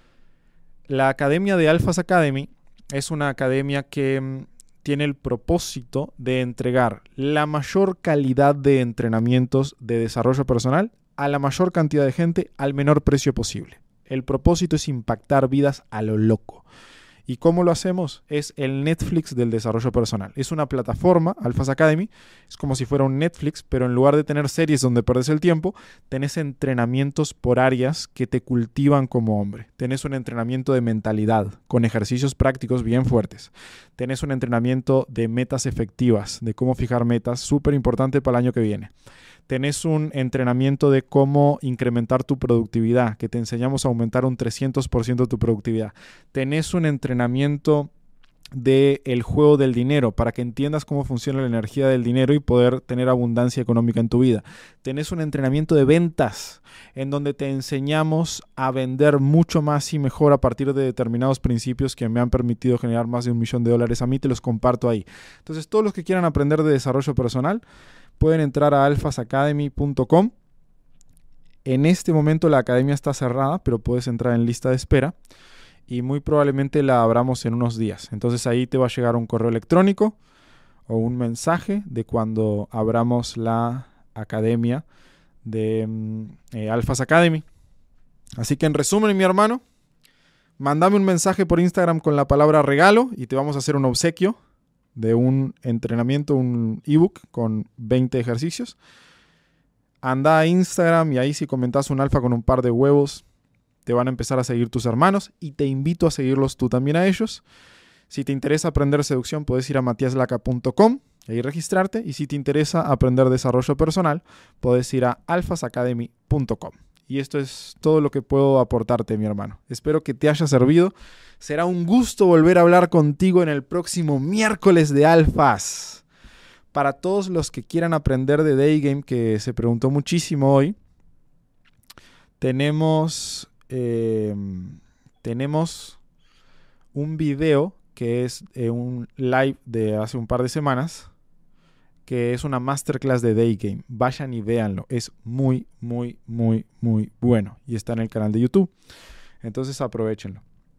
La academia de Alphas Academy es una academia que mmm, tiene el propósito de entregar la mayor calidad de entrenamientos de desarrollo personal a la mayor cantidad de gente al menor precio posible. El propósito es impactar vidas a lo loco. ¿Y cómo lo hacemos? Es el Netflix del desarrollo personal. Es una plataforma, Alphas Academy, es como si fuera un Netflix, pero en lugar de tener series donde perdes el tiempo, tenés entrenamientos por áreas que te cultivan como hombre. Tenés un entrenamiento de mentalidad, con ejercicios prácticos bien fuertes. Tenés un entrenamiento de metas efectivas, de cómo fijar metas, súper importante para el año que viene. Tenés un entrenamiento de cómo incrementar tu productividad, que te enseñamos a aumentar un trescientos por ciento tu productividad. Tenés un entrenamiento del juego del dinero para que entiendas cómo funciona la energía del dinero y poder tener abundancia económica en tu vida. Tenés un entrenamiento de ventas en donde te enseñamos a vender mucho más y mejor a partir de determinados principios que me han permitido generar más de un millón de dólares a mí, te los comparto ahí. Entonces, todos los que quieran aprender de desarrollo personal pueden entrar a alphas academy punto com. En este momento la academia está cerrada, pero puedes entrar en lista de espera y muy probablemente la abramos en unos días. Entonces ahí te va a llegar un correo electrónico o un mensaje de cuando abramos la academia de eh, Alphas Academy. Así que en resumen, mi hermano, mándame un mensaje por Instagram con la palabra regalo y te vamos a hacer un obsequio de un entrenamiento, un ebook con veinte ejercicios. Anda a Instagram y ahí si comentas un alfa con un par de huevos, te van a empezar a seguir tus hermanos y te invito a seguirlos tú también a ellos. Si te interesa aprender seducción, puedes ir a matias laca punto com y ahí registrarte. Y si te interesa aprender desarrollo personal, puedes ir a alphas academy punto com. Y esto es todo lo que puedo aportarte, mi hermano. Espero que te haya servido. Será un gusto volver a hablar contigo en el próximo miércoles de Alfas. Para todos los que quieran aprender de Day Game, que se preguntó muchísimo hoy, tenemos, eh, tenemos un video que es eh, un live de hace un par de semanas, que es una masterclass de Day Game. Vayan y véanlo. Es muy, muy, muy, muy bueno. Y está en el canal de YouTube. Entonces aprovechenlo.